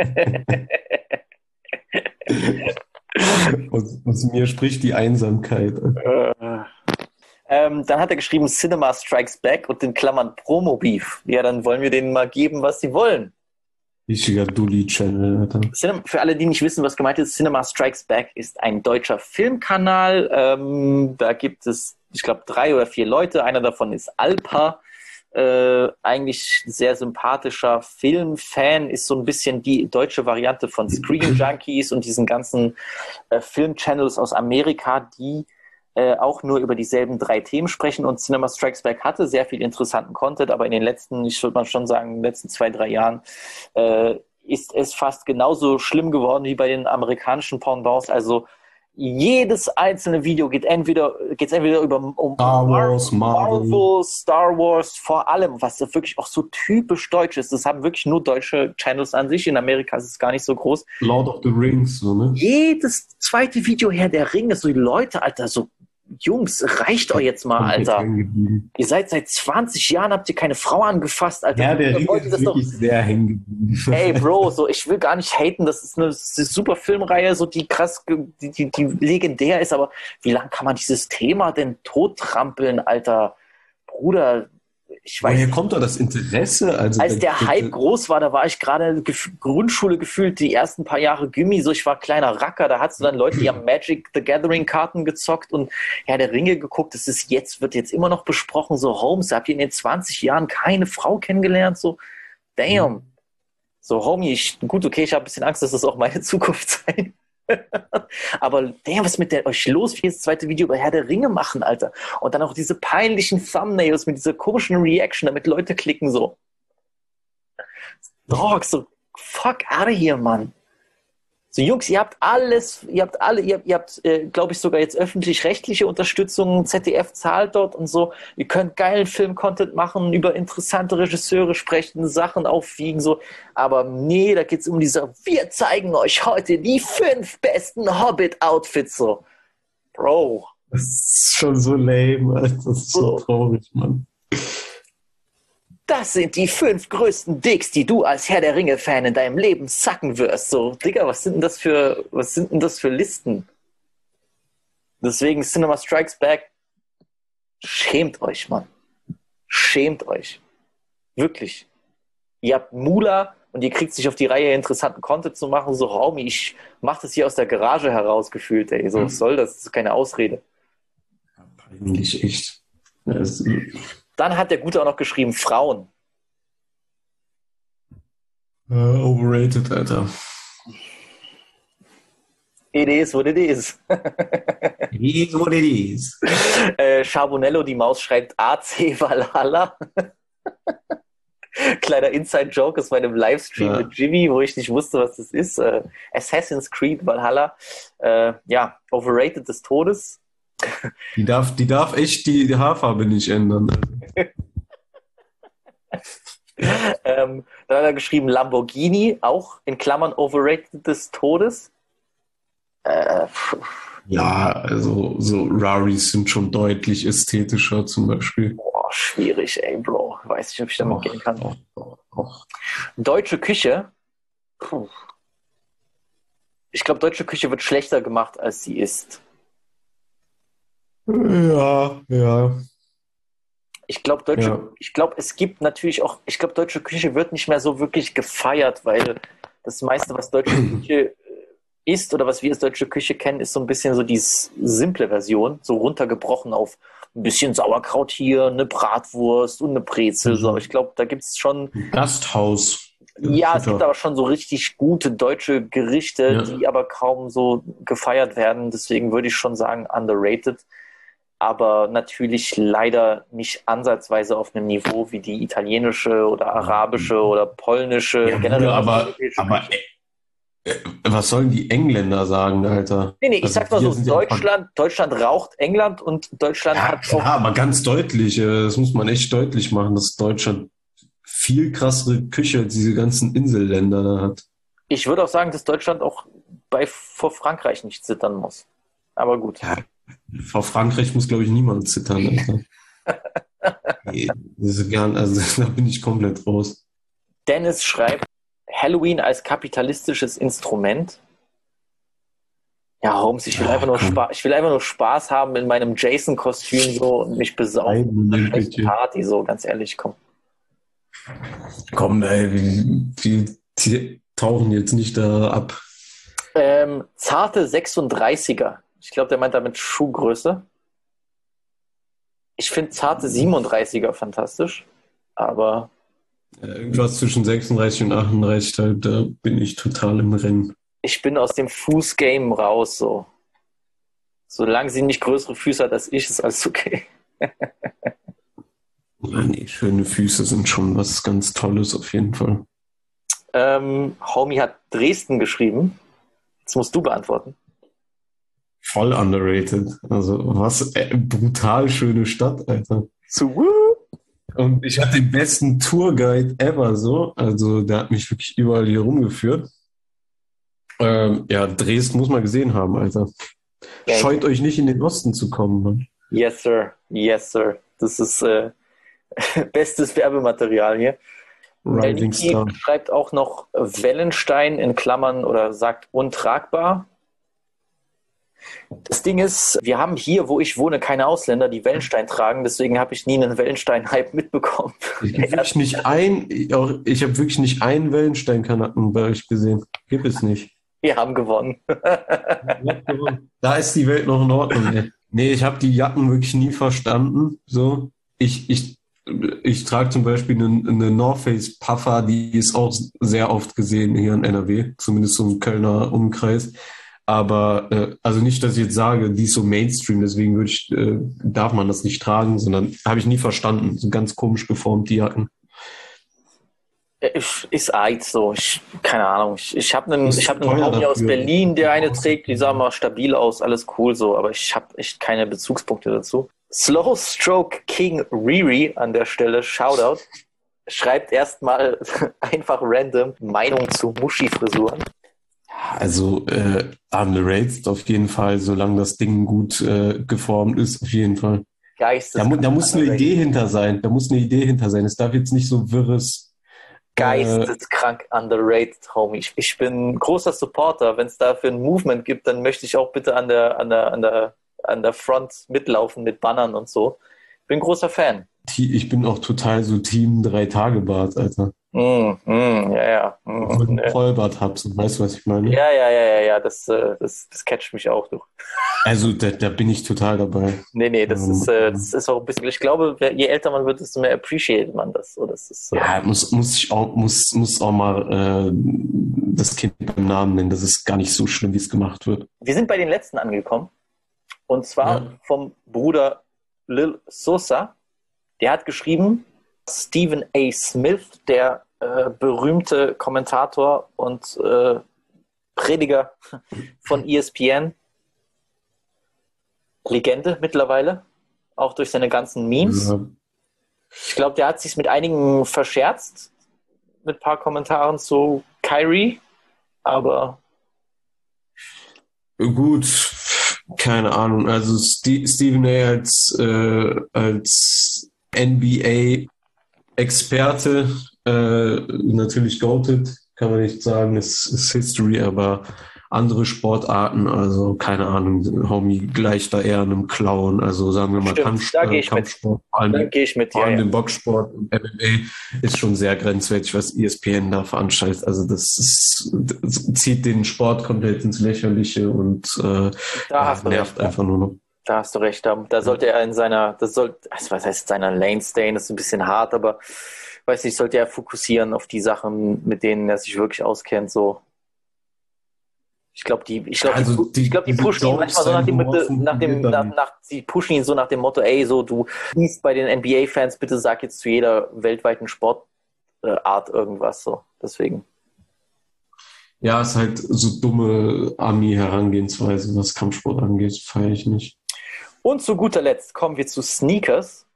aus, aus mir spricht die Einsamkeit. Äh, ähm, dann hat er geschrieben Cinema Strikes Back und in Klammern Promo-Beef. Ja, dann wollen wir denen mal geben, was sie wollen. Richtiger Dulli-Channel, Alter. Cinem- Für alle, die nicht wissen, was gemeint ist, Cinema Strikes Back ist ein deutscher Filmkanal. Ähm, da gibt es, ich glaube, drei oder vier Leute. Einer davon ist Alpa. Äh, eigentlich sehr sympathischer Filmfan, ist so ein bisschen die deutsche Variante von Screen Junkies und diesen ganzen äh, Filmchannels aus Amerika, die äh, auch nur über dieselben drei Themen sprechen. Und Cinema Strikes Back hatte sehr viel interessanten Content, aber in den letzten, ich würde mal schon sagen, in den letzten zwei, drei Jahren äh, ist es fast genauso schlimm geworden wie bei den amerikanischen Pendants. Also jedes einzelne Video geht entweder geht's entweder über um Star Wars, Marvel. Marvel, Star Wars, vor allem, was wirklich auch so typisch deutsch ist. Das haben wirklich nur deutsche Channels an sich. In Amerika ist es gar nicht so groß. Lord of the Rings, so, ne? Jedes zweite Video, Herr der Ringe, so die Leute, Alter, so Jungs, reicht euch jetzt mal, Alter. Ihr seid seit zwanzig Jahren, habt ihr keine Frau angefasst, Alter. Ja, der Ring wollt ihr ist das doch- wirklich sehr hängen geblieben. Ey, Bro, so, ich will gar nicht haten, das ist eine, das ist eine super Filmreihe, so die krass, ge- die, die, die legendär ist, aber wie lange kann man dieses Thema denn tottrampeln, Alter? Bruder, ich weiß Woher nicht. kommt da das Interesse? Also Als da- der da- Hype groß war, da war ich gerade gef- Grundschule gefühlt, die ersten paar Jahre Gimmi, so ich war kleiner Racker, da hattest du dann Leute, die haben Magic the Gathering Karten gezockt und Herr der Ringe geguckt, das ist jetzt, wird jetzt immer noch besprochen, so Holmes, habt ihr in den zwanzig Jahren keine Frau kennengelernt, so damn. So, Homie, ich, gut, okay, ich habe ein bisschen Angst, dass das auch meine Zukunft sein. Aber damn, was ist mit der euch los? Wie das zweite Video über Herr der Ringe machen, Alter. Und dann auch diese peinlichen Thumbnails mit dieser komischen Reaction, damit Leute klicken so. Dog, so fuck out of here, Mann. So, Jungs, ihr habt alles, ihr habt alle, ihr, ihr habt, äh, glaube ich, sogar jetzt öffentlich-rechtliche Unterstützung, Z D F zahlt dort und so. Ihr könnt geilen Film-Content machen, über interessante Regisseure sprechen, Sachen aufwiegen, so. Aber nee, da geht's um diese, wir zeigen euch heute die fünf besten Hobbit-Outfits, so. Bro. Das ist schon so lame, Alter. Das ist so Oh. traurig, Mann. Das sind die fünf größten Dicks, die du als Herr der Ringe-Fan in deinem Leben sacken wirst. So, Digga, was sind denn das für, was sind denn das für Listen? Deswegen Cinema Strikes Back. Schämt euch, Mann. Schämt euch. Wirklich. Ihr habt Mula und ihr kriegt sich auf die Reihe, interessanten Content zu machen. So, Raumi, ich mach das hier aus der Garage heraus gefühlt, ey. So, was soll das? Das ist keine Ausrede. Peinlich, echt. Das, Dann hat der Gute auch noch geschrieben, Frauen. äh, overrated, Alter. It is what it is. It is what it is. Äh, Charbonello, die Maus, schreibt A C Valhalla. Kleiner Inside-Joke aus meinem Livestream Ja. mit Jimmy, wo ich nicht wusste, was das ist. Äh, Assassin's Creed Valhalla. Äh, ja, overrated des Todes. Die darf, die darf echt die, die Haarfarbe nicht ändern. Ähm, dann hat er geschrieben Lamborghini, auch in Klammern overrated des Todes. Äh, pff, Ja, also so Raris sind schon deutlich ästhetischer zum Beispiel. boah, schwierig, ey, Bro. Weiß nicht, ob ich damit gehen kann. Doch, doch, doch. Deutsche Küche. Puh. Ich glaube, deutsche Küche wird schlechter gemacht, als sie ist. Ja, ja. Ich glaube, deutsche, Ja. ich glaube, es gibt natürlich auch, ich glaube, deutsche Küche wird nicht mehr so wirklich gefeiert, weil das meiste, was deutsche Küche ist oder was wir als deutsche Küche kennen, ist so ein bisschen so die s- simple Version, so runtergebrochen auf ein bisschen Sauerkraut hier, eine Bratwurst und eine Brezel. So. Ich glaube, da gibt es schon, Gasthaus. ja, es Futter. gibt aber schon so richtig gute deutsche Gerichte, Ja. die aber kaum so gefeiert werden. Deswegen würde ich schon sagen, underrated. Aber natürlich leider nicht ansatzweise auf einem Niveau wie die italienische oder arabische oder polnische. Ja, generell Bruder, aber, europäische aber Küche. äh, äh, was sollen die Engländer sagen, Alter? Nee, nee, ich Also sag mal wir so, sind ja- Deutschland, Deutschland raucht England und Deutschland Ja, hat auch. klar, aber ganz deutlich, äh, das muss man echt deutlich machen, dass Deutschland viel krassere Küche als diese ganzen Inselländer da hat. Ich würde auch sagen, dass Deutschland auch bei vor Frankreich nicht zittern muss. Aber gut. Ja, vor Frankreich muss, glaube ich, niemand zittern, Alter. Nee, das ist gar, also, da bin ich komplett raus. Dennis schreibt, Halloween als kapitalistisches Instrument. Ja, Holmes, ich will, Ja, einfach nur komm. Spaß, ich will einfach nur Spaß haben in meinem Jason-Kostüm so und mich besaufen. Nein, Eine schlechte bitte. Party, so, ganz ehrlich, komm. Komm, ey, wir, wir die tauchen jetzt nicht da ab. Ähm, zarte sechsunddreißiger. Ich glaube, der meint damit Schuhgröße. Ich finde zarte siebenunddreißiger fantastisch, aber Äh, Irgendwas zwischen sechsunddreißig und achtunddreißig, da, da bin ich total im Rennen. ich bin aus dem Fußgame raus, so. Solange sie nicht größere Füße hat als ich, ist alles okay. Ja, nee, schöne Füße sind schon was ganz Tolles auf jeden Fall. Ähm, Homie hat Dresden geschrieben. Das musst du beantworten. Voll underrated. Also was äh, brutal schöne Stadt, Alter. Zu Und ich hatte den besten Tourguide ever so. Also der hat mich wirklich überall hier rumgeführt. Ähm, ja, Dresden muss man gesehen haben, Alter. Ja, Scheut euch nicht in den Osten zu kommen, Mann. Yes, sir. Yes, sir. Das ist äh, bestes Werbematerial hier. Rising Meliki Star. schreibt auch noch Wellenstein in Klammern oder sagt untragbar. Das Ding ist, wir haben hier, wo ich wohne, keine Ausländer, die Wellenstein tragen, deswegen habe ich nie einen Wellenstein-Hype mitbekommen. Ich habe wirklich nicht ein, ich habe wirklich nicht einen Wellenstein-Kanaken bei euch gesehen. Gibt es nicht. Wir haben gewonnen. Da ist die Welt noch in Ordnung. Ey. Nee, ich habe die Jacken wirklich nie verstanden. So, ich, ich, ich trage zum Beispiel eine, eine North Face Puffer, die ist auch sehr oft gesehen hier in N R W, zumindest so im Kölner Umkreis. Aber äh, also nicht, dass ich jetzt sage, die ist so Mainstream, deswegen würde ich, äh, darf man das nicht tragen, sondern habe ich nie verstanden. So ganz komisch geformt, die Jacken. Ich, ist Eid so, ich, keine Ahnung. Ich, ich habe einen, Ist ich hab einen teuer Homie aus dafür. Berlin, der eine trägt, die sah mal stabil aus, alles cool so, aber ich habe echt keine Bezugspunkte dazu. Slow Stroke King Riri an der Stelle, Shoutout, schreibt erstmal einfach random Meinung zu Muschi-Frisuren. Also äh, underrated auf jeden Fall, solange das Ding gut äh, geformt ist, auf jeden Fall. Geistes Da, mu da muss eine Idee hinter sein. Da muss eine Idee hinter sein. Es darf jetzt nicht so wirres. Geisteskrank underrated, Homie. Ich, ich bin großer Supporter. Wenn es dafür ein Movement gibt, dann möchte ich auch bitte an der, an der, an der, an der Front mitlaufen mit Bannern und so. Bin großer Fan. Ich bin auch total so Team Drei-Tage-Bart, Alter. Mm, mm, ja, ja. Wenn Mm, ich einen ne. Vollbart hab, so, weißt du, was ich meine? Ja, ja, ja, ja, ja. Das, äh, das, das catcht mich auch, du. Also da, da bin ich total dabei. Nee, nee, das Ähm, ist, äh, das ist auch ein bisschen, ich glaube, wer- je älter man wird, desto mehr appreciated man das. So, das ist, äh, Ja, muss, muss ich auch, muss, muss auch mal äh, das Kind beim Namen nennen. Das ist gar nicht so schlimm, wie es gemacht wird. Wir sind bei den letzten angekommen. Und zwar Ja. vom Bruder Lil Sosa. Der hat geschrieben, Stephen A. Smith, der äh, berühmte Kommentator und äh, Prediger von E S P N. Legende mittlerweile, auch durch seine ganzen Memes. Ja. Ich glaube, der hat sich mit einigen verscherzt, mit ein paar Kommentaren zu Kyrie, aber Gut, keine Ahnung. Also Ste Stephen A. als, äh, als N B A-Experte äh, natürlich goated, kann man nicht sagen, ist, ist History, aber andere Sportarten, also keine Ahnung, Homie gleicht da eher einem Clown, also sagen wir mal Stimmt, Kampf, da geh ich mit. Kampfsport, vor allem, da gehe ich mit vor dir. allem Ja, den Boxsport und M M A ist schon sehr grenzwertig, was E S P N da veranstaltet. Also das, ist, das zieht den Sport komplett ins Lächerliche und äh, da hast du nervt recht. einfach nur noch. Da hast du recht. Da, da sollte er in seiner, das soll, also was heißt seiner Lane stayen, das ist ein bisschen hart, aber weiß nicht, sollte er fokussieren auf die Sachen, mit denen er sich wirklich auskennt. So, ich glaube, die, ich glaube, Also die, die- ich glaube, die diese pushen ihn Jokes manchmal so nach dem, sein Humor Motto- nach dem, funktioniert nach, dann nach, sie pushen ihn so nach dem Motto, ey, so du liest bei den N B A-Fans, bitte sag jetzt zu jeder weltweiten Sportart irgendwas. So, deswegen. Ja, ist halt so dumme Ami-Herangehensweise, was Kampfsport angeht, feiere ich nicht. Und zu guter Letzt kommen wir zu Sneakers.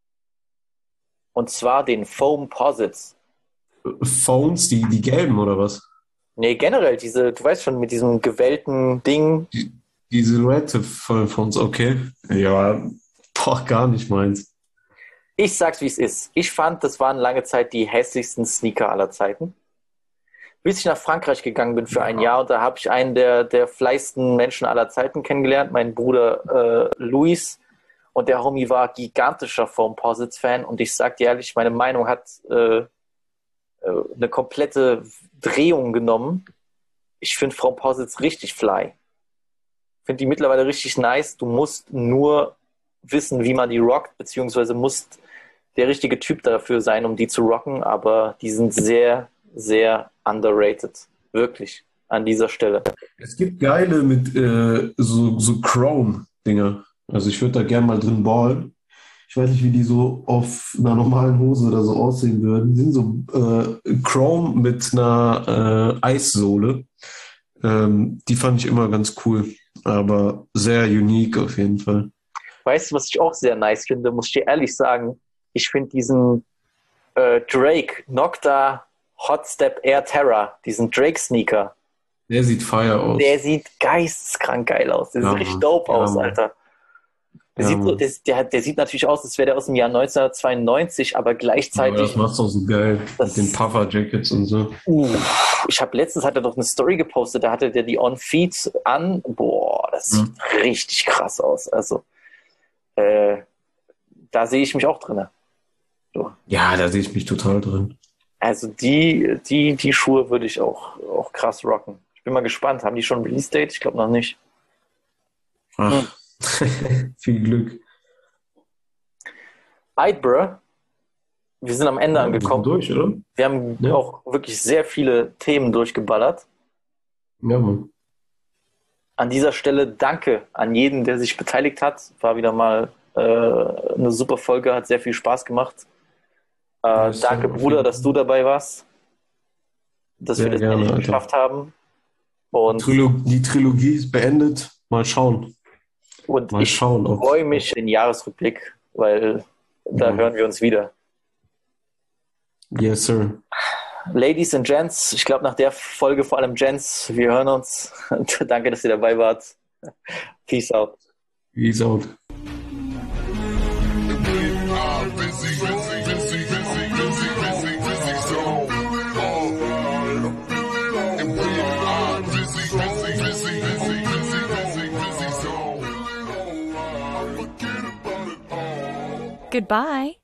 Und zwar den Foam Posits. Phones, die, die gelben oder was? Nee, generell diese, du weißt schon, mit diesem gewellten Ding. Die Silhouette von Phones, okay. Ja, boah, gar nicht meins. Ich sag's, wie es ist. Ich fand, das waren lange Zeit die hässlichsten Sneaker aller Zeiten. Bis ich nach Frankreich gegangen bin für ein Jahr und da habe ich einen der, der fleißigsten Menschen aller Zeiten kennengelernt, meinen Bruder äh, Luis. Und der Homie war gigantischer Foam Posits Fan und ich sag dir ehrlich, meine Meinung hat äh, äh, eine komplette Drehung genommen. Ich finde Foam Posits richtig fly. Ich finde die mittlerweile richtig nice. Du musst nur wissen, wie man die rockt, beziehungsweise musst der richtige Typ dafür sein, um die zu rocken, aber die sind sehr, sehr underrated. Wirklich. An dieser Stelle. Es gibt geile mit äh, so, so Chrome-Dinger. Also ich würde da gerne mal drin ballen. Ich weiß nicht, wie die so auf einer normalen Hose oder so aussehen würden. Die sind so äh, Chrome mit einer äh, Eissohle. Ähm, die fand ich immer ganz cool. Aber sehr unique auf jeden Fall. Weißt du, was ich auch sehr nice finde, muss ich dir ehrlich sagen? Ich finde diesen äh, Drake Nocta Hot Step Air Terra, diesen Drake-Sneaker, Der sieht fire aus. Der sieht geisteskrank geil aus. Der Ja, sieht richtig Mann. dope Ja, aus, Mann. Alter. Der, Ja, sieht so, Mann. der, der, der sieht natürlich aus, als wäre der aus dem Jahr neunzehnhundertzweiundneunzig, aber Aber gleichzeitig. das macht's auch so geil. Das- Mit den Puffer-Jackets und so. Uh, ich habe letztens hat er doch eine Story gepostet, da hatte der die On-Feed an. Boah, das Ja. sieht richtig krass aus. Also, äh, da sehe ich mich auch drin. So. Ja, da sehe ich mich total drin. Also die, die, die Schuhe würde ich auch, auch krass rocken. Ich bin mal gespannt. Haben die schon Release-Date? Ich glaube noch nicht. Ach. Viel Glück. Alright, bruh. Wir sind am Ende Ja, wir sind angekommen. durch, oder? Wir haben Ja. auch wirklich sehr viele Themen durchgeballert. Ja, Mann. An dieser Stelle danke an jeden, der sich beteiligt hat. War wieder mal äh, eine super Folge, hat sehr viel Spaß gemacht. Äh, Ja, ist danke, ja auf Bruder, jeden dass du dabei warst. Dass Sehr wir das gerne, endlich Alter. geschafft haben. Und, Trilo die Trilogie ist beendet. Mal schauen. und Mal ich schauen, ob. freue mich den Jahresrückblick, weil da Ja. hören wir uns wieder. Yes, sir. Ladies and Gents, ich glaube nach der Folge vor allem Gents, wir hören uns. Danke, dass ihr dabei wart. Peace out. Peace out. Goodbye.